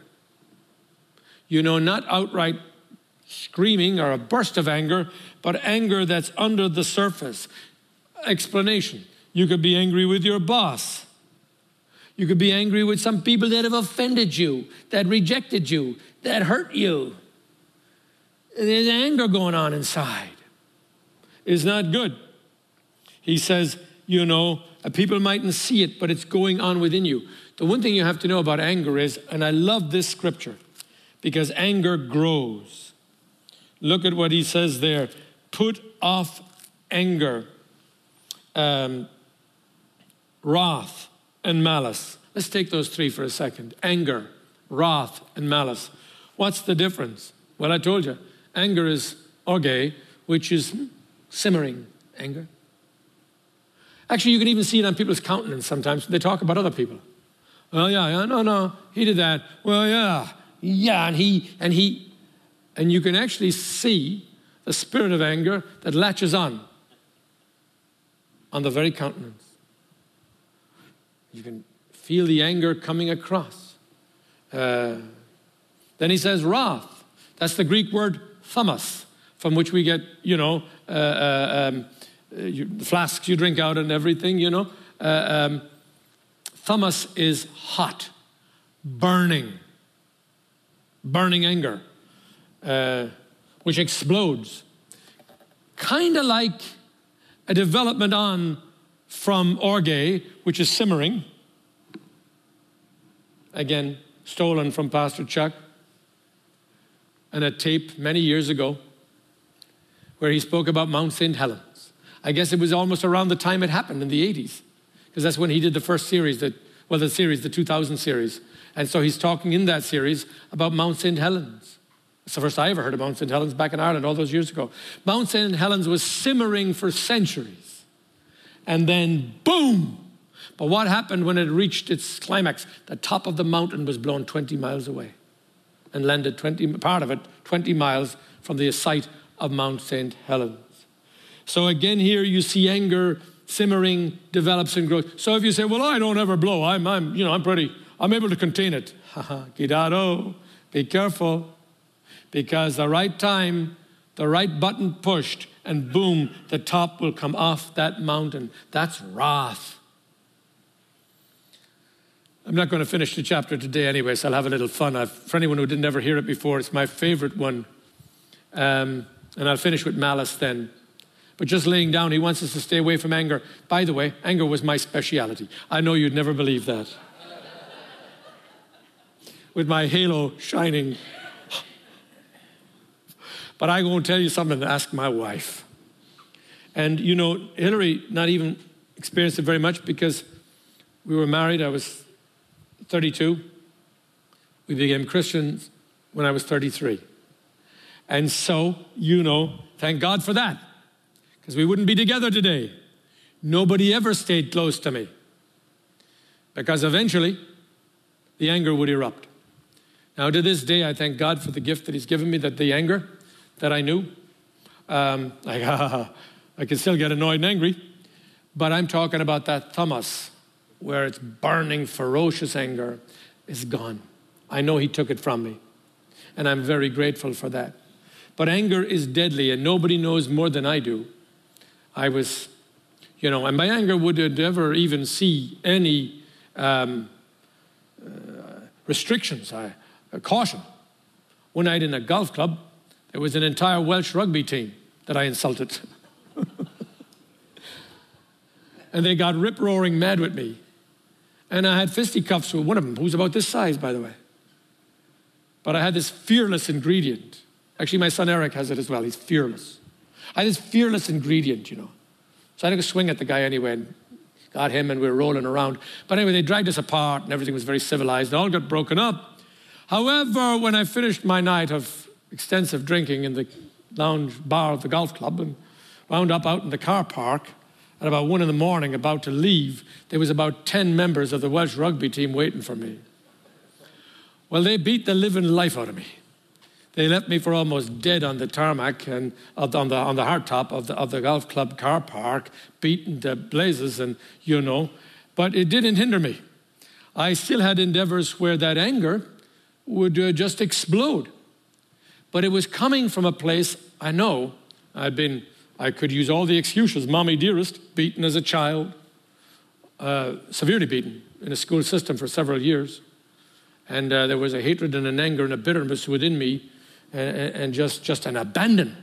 A: Not outright screaming or a burst of anger, but anger that's under the surface. Explanation. You could be angry with your boss. You could be angry with some people that have offended you, that rejected you, that hurt you. There's anger going on inside. It's not good. He says, people mightn't see it, but it's going on within you. The one thing you have to know about anger is, and I love this scripture, because anger grows. Look at what he says there. Put off anger, wrath, and malice. Let's take those three for a second. Anger, wrath, and malice. What's the difference? Well, I told you. Anger is orge, which is simmering anger. Actually, you can even see it on people's countenance sometimes. They talk about other people. Well, yeah, no, he did that. Well, yeah, and you can actually see the spirit of anger that latches on the very countenance. You can feel the anger coming across. Then he says wrath. That's the Greek word thumos, from which we get, the flasks you drink out and everything, Thumos is hot, burning anger, which explodes. Kind of like a development on from orge, which is simmering. Again, stolen from Pastor Chuck, and a tape many years ago where he spoke about Mount St. Helens. I guess it was almost around the time it happened in the 80s, because that's when he did the first series, the 2000 series. And so he's talking in that series about Mount St. Helens. It's the first I ever heard of Mount St. Helens back in Ireland all those years ago. Mount St. Helens was simmering for centuries. And then, boom! But what happened when it reached its climax? The top of the mountain was blown 20 miles away and landed 20 miles from the site of Mount St. Helens. So again here you see anger simmering, develops and grows. So if you say, well, I don't ever blow, I'm able to contain it. Cuidado, be careful. Because the right time, the right button pushed, and boom, the top will come off that mountain. That's wrath. I'm not going to finish the chapter today anyway, so I'll have a little fun. For anyone who didn't ever hear it before, it's my favorite one. And I'll finish with malice then. But just laying down, he wants us to stay away from anger. By the way, anger was my speciality. I know you'd never believe that. With my halo shining. But I won't tell you something, ask my wife. And Hillary not even experienced it very much because we were married. I was 32. We became Christians when I was 33. And so, thank God for that, because we wouldn't be together today. Nobody ever stayed close to me, because eventually the anger would erupt. Now, to this day, I thank God for the gift that he's given me, that the anger that I knew, I can still get annoyed and angry, but I'm talking about that thumos, where it's burning, ferocious anger, is gone. I know he took it from me, and I'm very grateful for that. But anger is deadly, and nobody knows more than I do. I was And my anger would never even see any restrictions, caution. One night in a golf club, there was an entire Welsh rugby team that I insulted. And they got rip-roaring mad with me. And I had fisticuffs with one of them, who's about this size, by the way. But I had this fearless ingredient. Actually, my son Eric has it as well. He's fearless. I had this fearless ingredient, So I took a swing at the guy anyway and got him, and we were rolling around. But anyway, they dragged us apart, and everything was very civilized. It all got broken up. However, when I finished my night of extensive drinking in the lounge bar of the golf club and wound up out in the car park at about 1 a.m, about to leave, there was about 10 members of the Welsh rugby team waiting for me. Well, they beat the living life out of me. They left me for almost dead on the tarmac and on the hardtop of the golf club car park, beaten to blazes, and But it didn't hinder me. I still had endeavors where that anger would just explode. But it was coming from a place I know. I could use all the excuses. Mommy dearest, beaten as a child, severely beaten in a school system for several years. And there was a hatred and an anger and a bitterness within me, and just an abandon.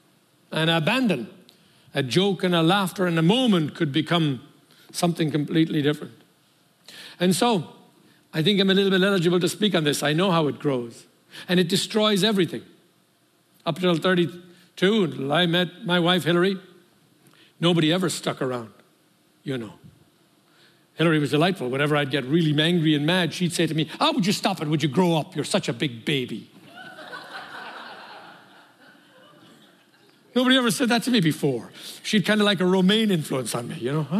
A: A joke and a laughter in a moment could become something completely different. And so, I think I'm a little bit eligible to speak on this. I know how it grows. And it destroys everything. Up until 32, until I met my wife, Hillary, nobody ever stuck around, Hillary was delightful. Whenever I'd get really angry and mad, she'd say to me, "Oh, would you stop it? Would you grow up? You're such a big baby." Nobody ever said that to me before. She'd kind of like a Romaine influence on me, huh?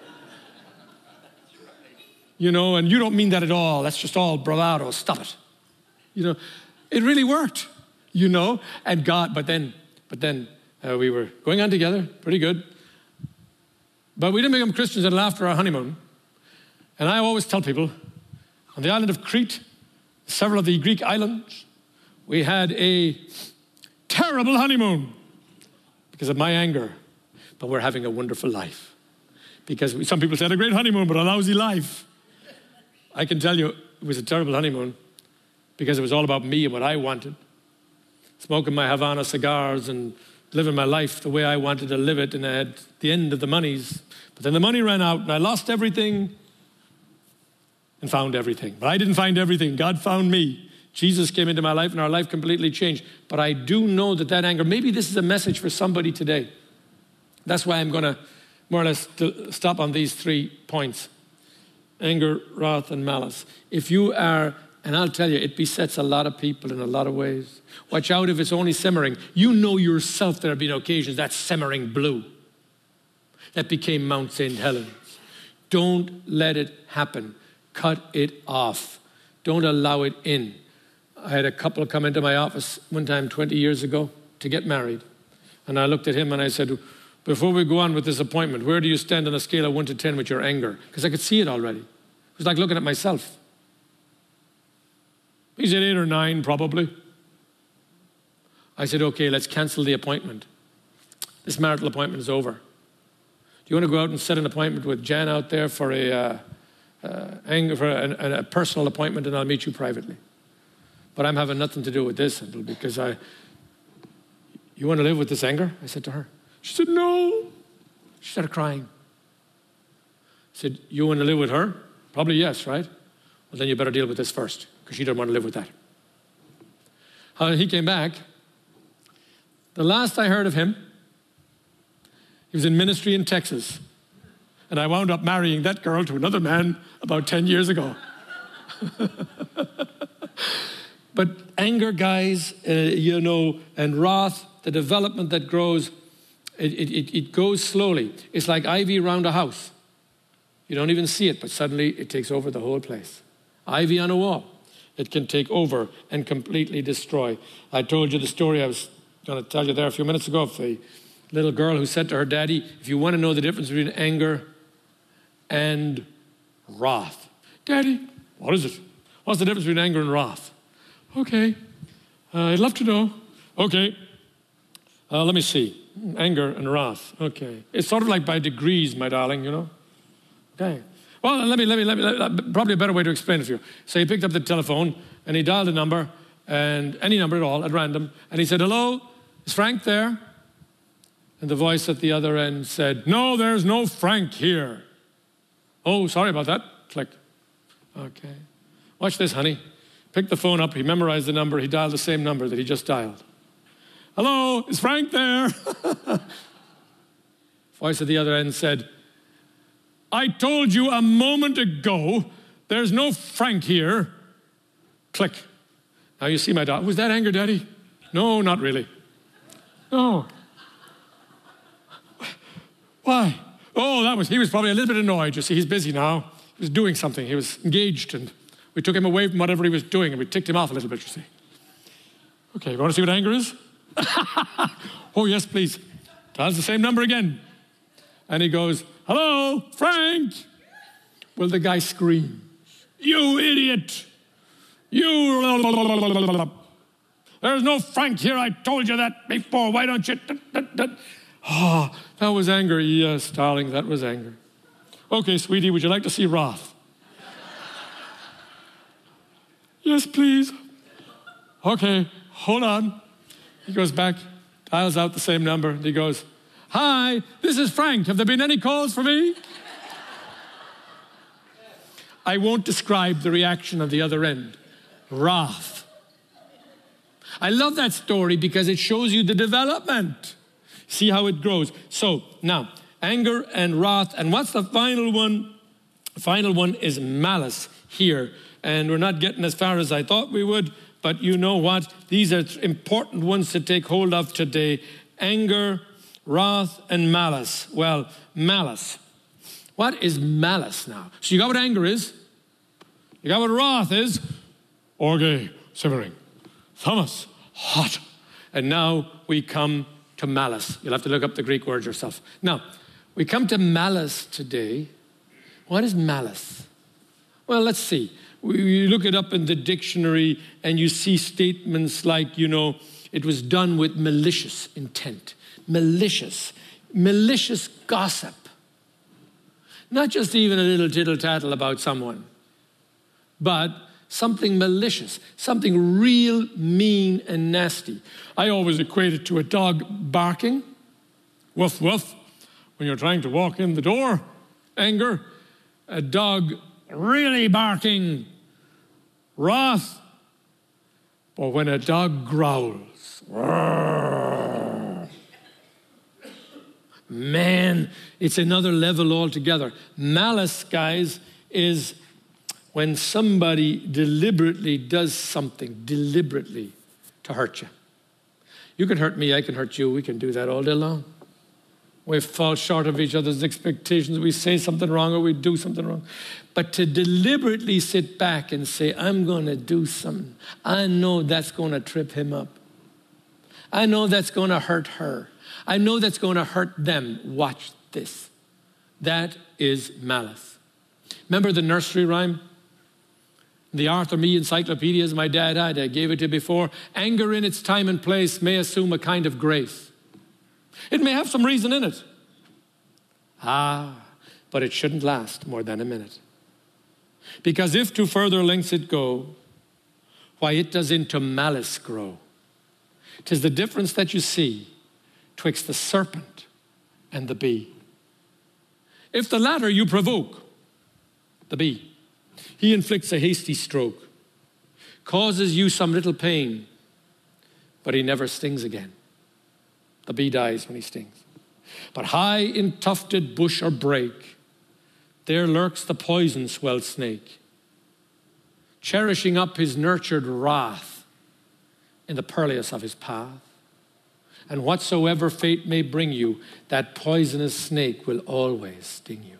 A: And you don't mean that at all. That's just all bravado. Stop it. It really worked, and God, but then we were going on together, pretty good. But we didn't become Christians until after our honeymoon. And I always tell people, on the island of Crete, several of the Greek islands, we had a terrible honeymoon because of my anger. But we're having a wonderful life. Because some people said a great honeymoon, but a lousy life. I can tell you it was a terrible honeymoon because it was all about me and what I wanted. Smoking my Havana cigars and living my life the way I wanted to live it, and I had the end of the monies. But then the money ran out, and I lost everything and found everything. But I didn't find everything. God found me. Jesus came into my life, and our life completely changed. But I do know that anger, maybe this is a message for somebody today. That's why I'm going to more or less stop on these 3 points. Anger, wrath, and malice. If you are, and I'll tell you, it besets a lot of people in a lot of ways. Watch out if it's only simmering. You know yourself there have been occasions that simmering blue. That became Mount St. Helens. Don't let it happen. Cut it off. Don't allow it in. I had a couple come into my office one time 20 years ago to get married. And I looked at him and I said, "Before we go on with this appointment, where do you stand on a scale of 1 to 10 with your anger?" Because I could see it already. It was like looking at myself. He said 8 or 9, probably. I said, "Okay, let's cancel the appointment. This marital appointment is over. Do you want to go out and set an appointment with Jan out there for a personal appointment, and I'll meet you privately? But I'm having nothing to do with this because you want to live with this anger?" I said to her. She said, "No." She started crying. I said, "You want to live with her?" "Probably yes, right?" "Well, then you better deal with this first, because she doesn't want to live with that." He came back. The last I heard of him, he was in ministry in Texas. And I wound up marrying that girl to another man about 10 years ago. But anger, guys, and wrath, the development that grows, it goes slowly. It's like ivy around a house. You don't even see it, but suddenly it takes over the whole place. Ivy on a wall. It can take over and completely destroy. I told you the story I was going to tell you there a few minutes ago of the little girl who said to her daddy, "If you want to know the difference between anger and wrath." "Daddy, what is it? What's the difference between anger and wrath?" "Okay, I'd love to know." "Okay, let me see. Anger and wrath. Okay. It's sort of like by degrees, my darling, you know. Okay. Well, let me, probably a better way to explain it to you. So he picked up the telephone and he dialed a number, and any number at all, at random, and he said, hello, is Frank there? And the voice at the other end said, no, there's no Frank here. Oh, sorry about that. Click. Okay. Watch this, honey. Picked the phone up, he memorized the number, he dialed the same number that he just dialed. Hello, is Frank there? Voice at the other end said, I told you a moment ago, there's no Frank here. Click. Now you see my daughter. Was that anger, Daddy? No, not really. No. Why? Oh, he was probably a little bit annoyed. You see, he's busy now. He was doing something. He was engaged, and we took him away from whatever he was doing, and we ticked him off a little bit, you see. Okay, you want to see what anger is? Oh, yes, please. Dials the same number again. And he goes, hello, Frank. Well, the guy screams, you idiot. There's no Frank here. I told you that before. Why don't you? Oh, that was anger. Yes, darling, that was anger. Okay, sweetie, would you like to see wrath? Yes, please. Okay, hold on. He goes back, dials out the same number, and he goes, hi, this is Frank. Have there been any calls for me? I won't describe the reaction of the other end. Wrath. I love that story because it shows you the development. See how it grows. So now, anger and wrath. And what's the final one? The final one is malice here. And we're not getting as far as I thought we would, but you know what? These are important ones to take hold of today. Anger, wrath, and malice. Well, malice. What is malice now? So you got what anger is. You got what wrath is. Orge, simmering. Thomas, hot. And now we come to malice. You'll have to look up the Greek word yourself. Now, we come to malice today. What is malice? Well, let's see. You look it up in the dictionary and you see statements like, you know, it was done with malicious intent. Malicious gossip. Not just even a little tittle-tattle about someone, but something malicious, something real mean and nasty. I always equate it to a dog barking. Woof, woof. When you're trying to walk in the door, anger. A dog really barking. Wrath. Or when a dog growls. Man, it's another level altogether. Malice, guys, is when somebody deliberately does something, deliberately, to hurt you. You can hurt me, I can hurt you. We can do that all day long. We fall short of each other's expectations. We say something wrong or we do something wrong. But to deliberately sit back and say, I'm going to do something. I know that's going to trip him up. I know that's going to hurt her. I know that's going to hurt them. Watch this. That is malice. Remember the nursery rhyme? The Arthur Me encyclopedias my dad had, I gave it to you before. Anger in its time and place may assume a kind of grace. It may have some reason in it. But it shouldn't last more than a minute. Because if to further lengths it go, why it does into malice grow. 'Tis the difference that you see twixt the serpent and the bee. If the latter you provoke, the bee, he inflicts a hasty stroke, causes you some little pain, but he never stings again. The bee dies when he stings. But high in tufted bush or brake, there lurks the poison-swelled snake, cherishing up his nurtured wrath in the purlieu of his path. And whatsoever fate may bring you, that poisonous snake will always sting you.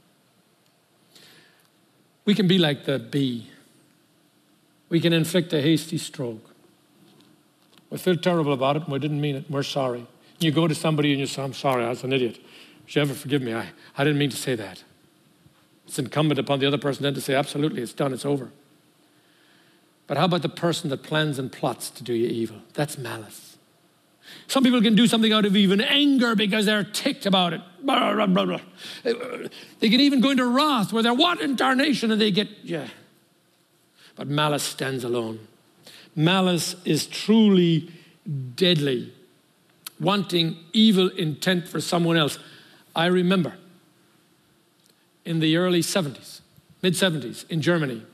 A: We can be like the bee. We can inflict a hasty stroke. We feel terrible about it and we didn't mean it. We're sorry. You go to somebody and you say, I'm sorry, I was an idiot. Would you ever forgive me? I didn't mean to say that. It's incumbent upon the other person then to say, absolutely, it's done, it's over. But how about the person that plans and plots to do you evil? That's malice. Some people can do something out of even anger because they're ticked about it. Blah, blah, blah, blah. They can even go into wrath where they're, what in tarnation? And they get, yeah. But malice stands alone. Malice is truly deadly. Wanting evil intent for someone else. I remember in the early 70s, mid-70s in Germany,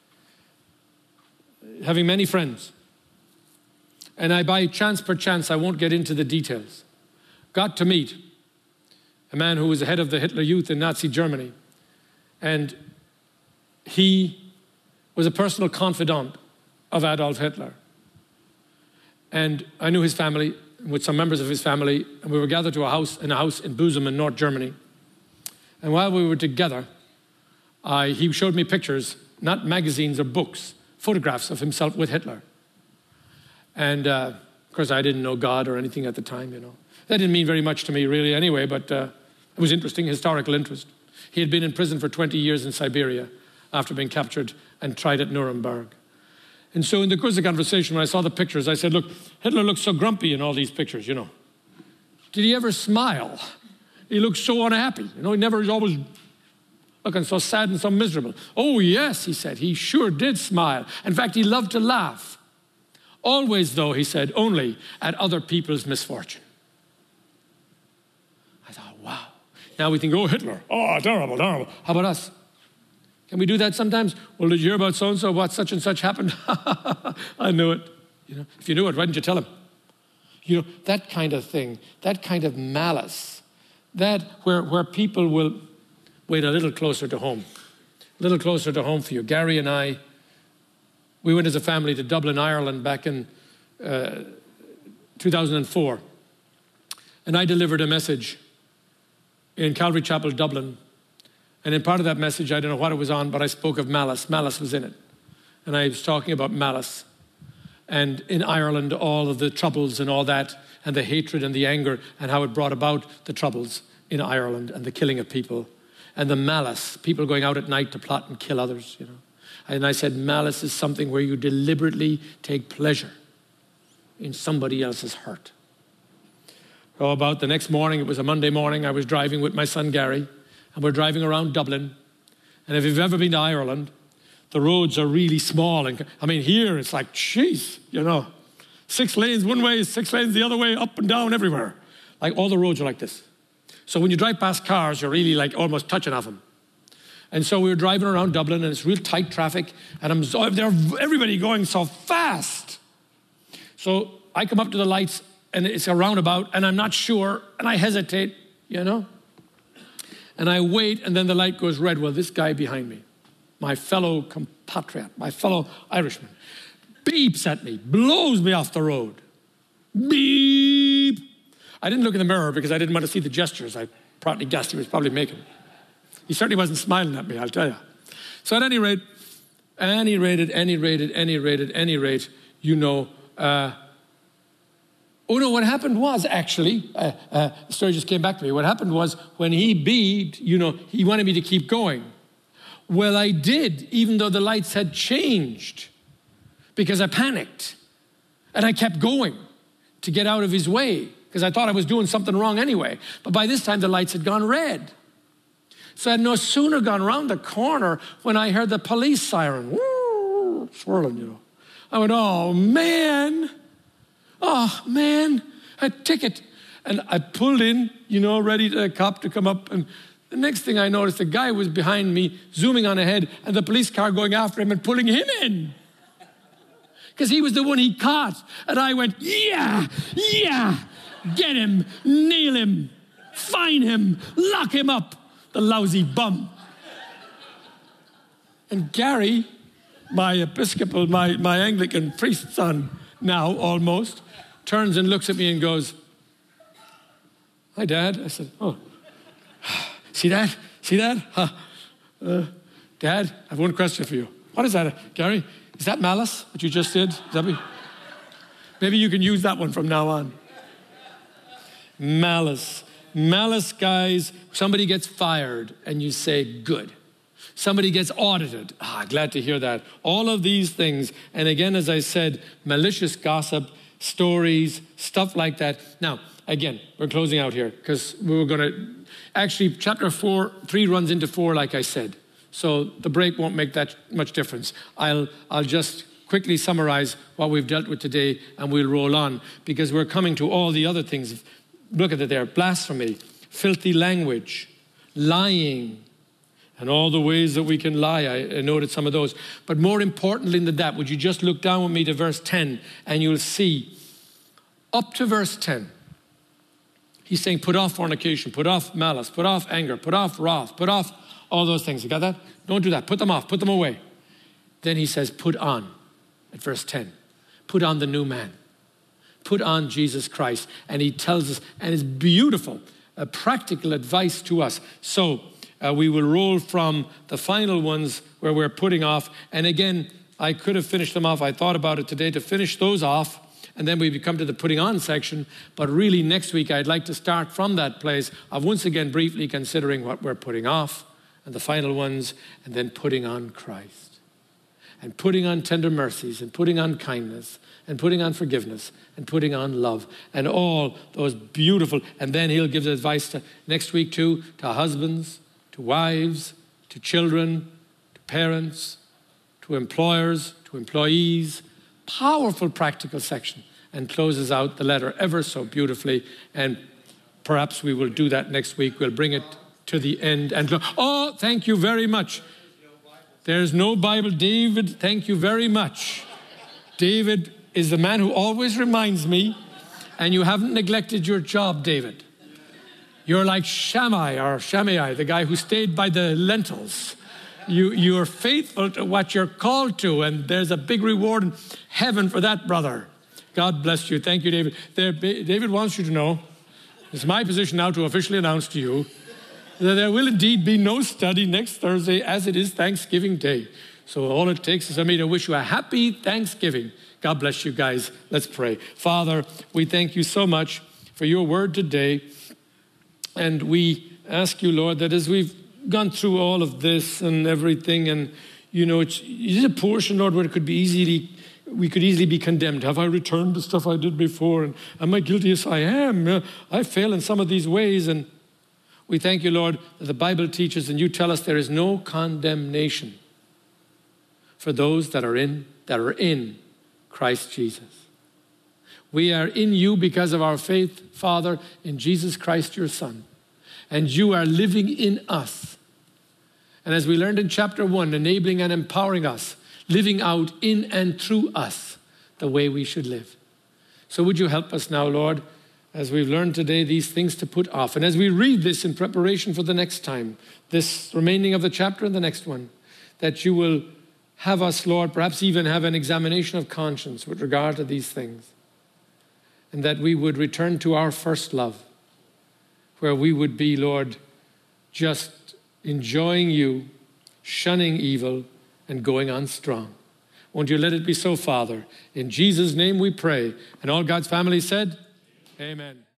A: having many friends. And I, by chance per chance, I won't get into the details, got to meet a man who was the head of the Hitler Youth in Nazi Germany. And he was a personal confidant of Adolf Hitler. And I knew his family, with some members of his family, and we were gathered to a house in Bochum in North Germany. And while we were together, he showed me pictures, not magazines or books, photographs of himself with Hitler. And of course, I didn't know God or anything at the time, you know. That didn't mean very much to me, really, anyway, but it was interesting, historical interest. He had been in prison for 20 years in Siberia after being captured and tried at Nuremberg. And so in the course of the conversation, when I saw the pictures, I said, look, Hitler looks so grumpy in all these pictures, you know. Did he ever smile? He looks so unhappy. You know, he's always looking so sad and so miserable. Oh, yes, he said, he sure did smile. In fact, he loved to laugh. Always, though, he said, only at other people's misfortune. I thought, wow. Now we think, oh, Hitler, oh, terrible, terrible. How about us? Can we do that sometimes? Well, did you hear about so-and-so, what such and such happened? I knew it. You know, if you knew it, why didn't you tell him? You know, that kind of thing, that kind of malice, that where people will wait a little closer to home, a little closer to home for you. Gary and I, we went as a family to Dublin, Ireland back in 2004. And I delivered a message in Calvary Chapel, Dublin. And in part of that message, I don't know what it was on, but I spoke of malice. Malice was in it. And I was talking about malice. And in Ireland, all of the troubles and all that, and the hatred and the anger, and how it brought about the troubles in Ireland, and the killing of people, and the malice, people going out at night to plot and kill others, you know. And I said, malice is something where you deliberately take pleasure in somebody else's hurt. Oh, about the next morning, it was a Monday morning, I was driving with my son Gary, and we're driving around Dublin. And if you've ever been to Ireland, the roads are really small. And I mean, here it's like, jeez, you know, 6 lanes one way, 6 lanes the other way, up and down everywhere. Like all the roads are like this. So when you drive past cars, you're really like almost touching off them. And so we were driving around Dublin, and it's real tight traffic, and everybody going so fast. So I come up to the lights, and it's a roundabout, and I'm not sure, and I hesitate, you know. And I wait, and then the light goes red. Well, this guy behind me, my fellow compatriot, my fellow Irishman, beeps at me, blows me off the road. Beep. I didn't look in the mirror because I didn't want to see the gestures I probably guessed he was probably making. He certainly wasn't smiling at me, I'll tell you. So at any rate, you know, oh no, what happened was actually, the story just came back to me. What happened was when he beeped, you know, he wanted me to keep going. Well, I did, even though the lights had changed, because I panicked. And I kept going to get out of his way, because I thought I was doing something wrong anyway. But by this time, the lights had gone red. So I had no sooner gone around the corner when I heard the police siren, woo, swirling, you know. I went, oh, man, a ticket. And I pulled in, you know, ready for a cop to come up. And the next thing I noticed, the guy was behind me, zooming on ahead, and the police car going after him and pulling him in. Because he was the one he caught. And I went, yeah, get him, nail him, fine him, lock him up, the lousy bum. And Gary, my Episcopal, my Anglican priest son now almost, turns and looks at me and goes, hi, Dad. I said, oh, see that? Huh. Dad, I have one question for you. What is that, Gary? Is that malice, what you just did? Is that me? Maybe you can use that one from now on. Malice. Malice, guys, somebody gets fired and you say, good. Somebody gets audited. Glad to hear that. All of these things. And again, as I said, malicious gossip, stories, stuff like that. Now, again, we're closing out here because we were going to, actually chapter 3 runs into 4, like I said. So the break won't make that much difference. I'll just quickly summarize what we've dealt with today and we'll roll on because we're coming to all the other things. Look at it there, blasphemy, filthy language, lying, and all the ways that we can lie. I noted some of those. But more importantly than that, would you just look down with me to verse 10 and you'll see up to verse 10. He's saying put off fornication, put off malice, put off anger, put off wrath, put off all those things. You got that? Don't do that. Put them off. Put them away. Then he says put on at verse 10. Put on the new man. Put on Jesus Christ. And he tells us, and it's beautiful, practical advice to us. So we will roll from the final ones where we're putting off. And again, I could have finished them off. I thought about it today to finish those off. And then we come to the putting on section. But really next week, I'd like to start from that place of once again briefly considering what we're putting off and the final ones, and then putting on Christ. And putting on tender mercies, and putting on kindness, and putting on forgiveness, and putting on love, and all those beautiful. And then he'll give advice to next week too, to husbands, to wives, to children, to parents, to employers, to employees. Powerful practical section, and closes out the letter ever so beautifully. And perhaps we will do that next week. We'll bring it to the end. And oh, thank you very much. There's no Bible. David, thank you very much. David is the man who always reminds me, and you haven't neglected your job, David. You're like Shammai, the guy who stayed by the lentils. You're faithful to what you're called to, and there's a big reward in heaven for that, brother. God bless you. Thank you, David. David wants you to know, it's my position now to officially announce to you that there will indeed be no study next Thursday as it is Thanksgiving Day. So all it takes is for me to wish you a happy Thanksgiving. God bless you guys. Let's pray. Father, we thank you so much for your word today. And we ask you, Lord, that as we've gone through all of this and everything, and you know, it's a portion, Lord, where we could easily be condemned. Have I returned the stuff I did before? And am I guilty? Yes, I am. I fail in some of these ways. And we thank you, Lord, that the Bible teaches and you tell us there is no condemnation for those that are in Christ Jesus. We are in you because of our faith, Father, in Jesus Christ, your Son. And you are living in us. And as we learned in chapter 1, enabling and empowering us, living out in and through us the way we should live. So would you help us now, Lord, as we've learned today these things to put off. And as we read this in preparation for the next time, this remaining of the chapter and the next one, that you will have us, Lord, perhaps even have an examination of conscience with regard to these things. And that we would return to our first love, where we would be, Lord, just enjoying you, shunning evil, and going on strong. Won't you let it be so, Father? In Jesus' name we pray. And all God's family said, amen.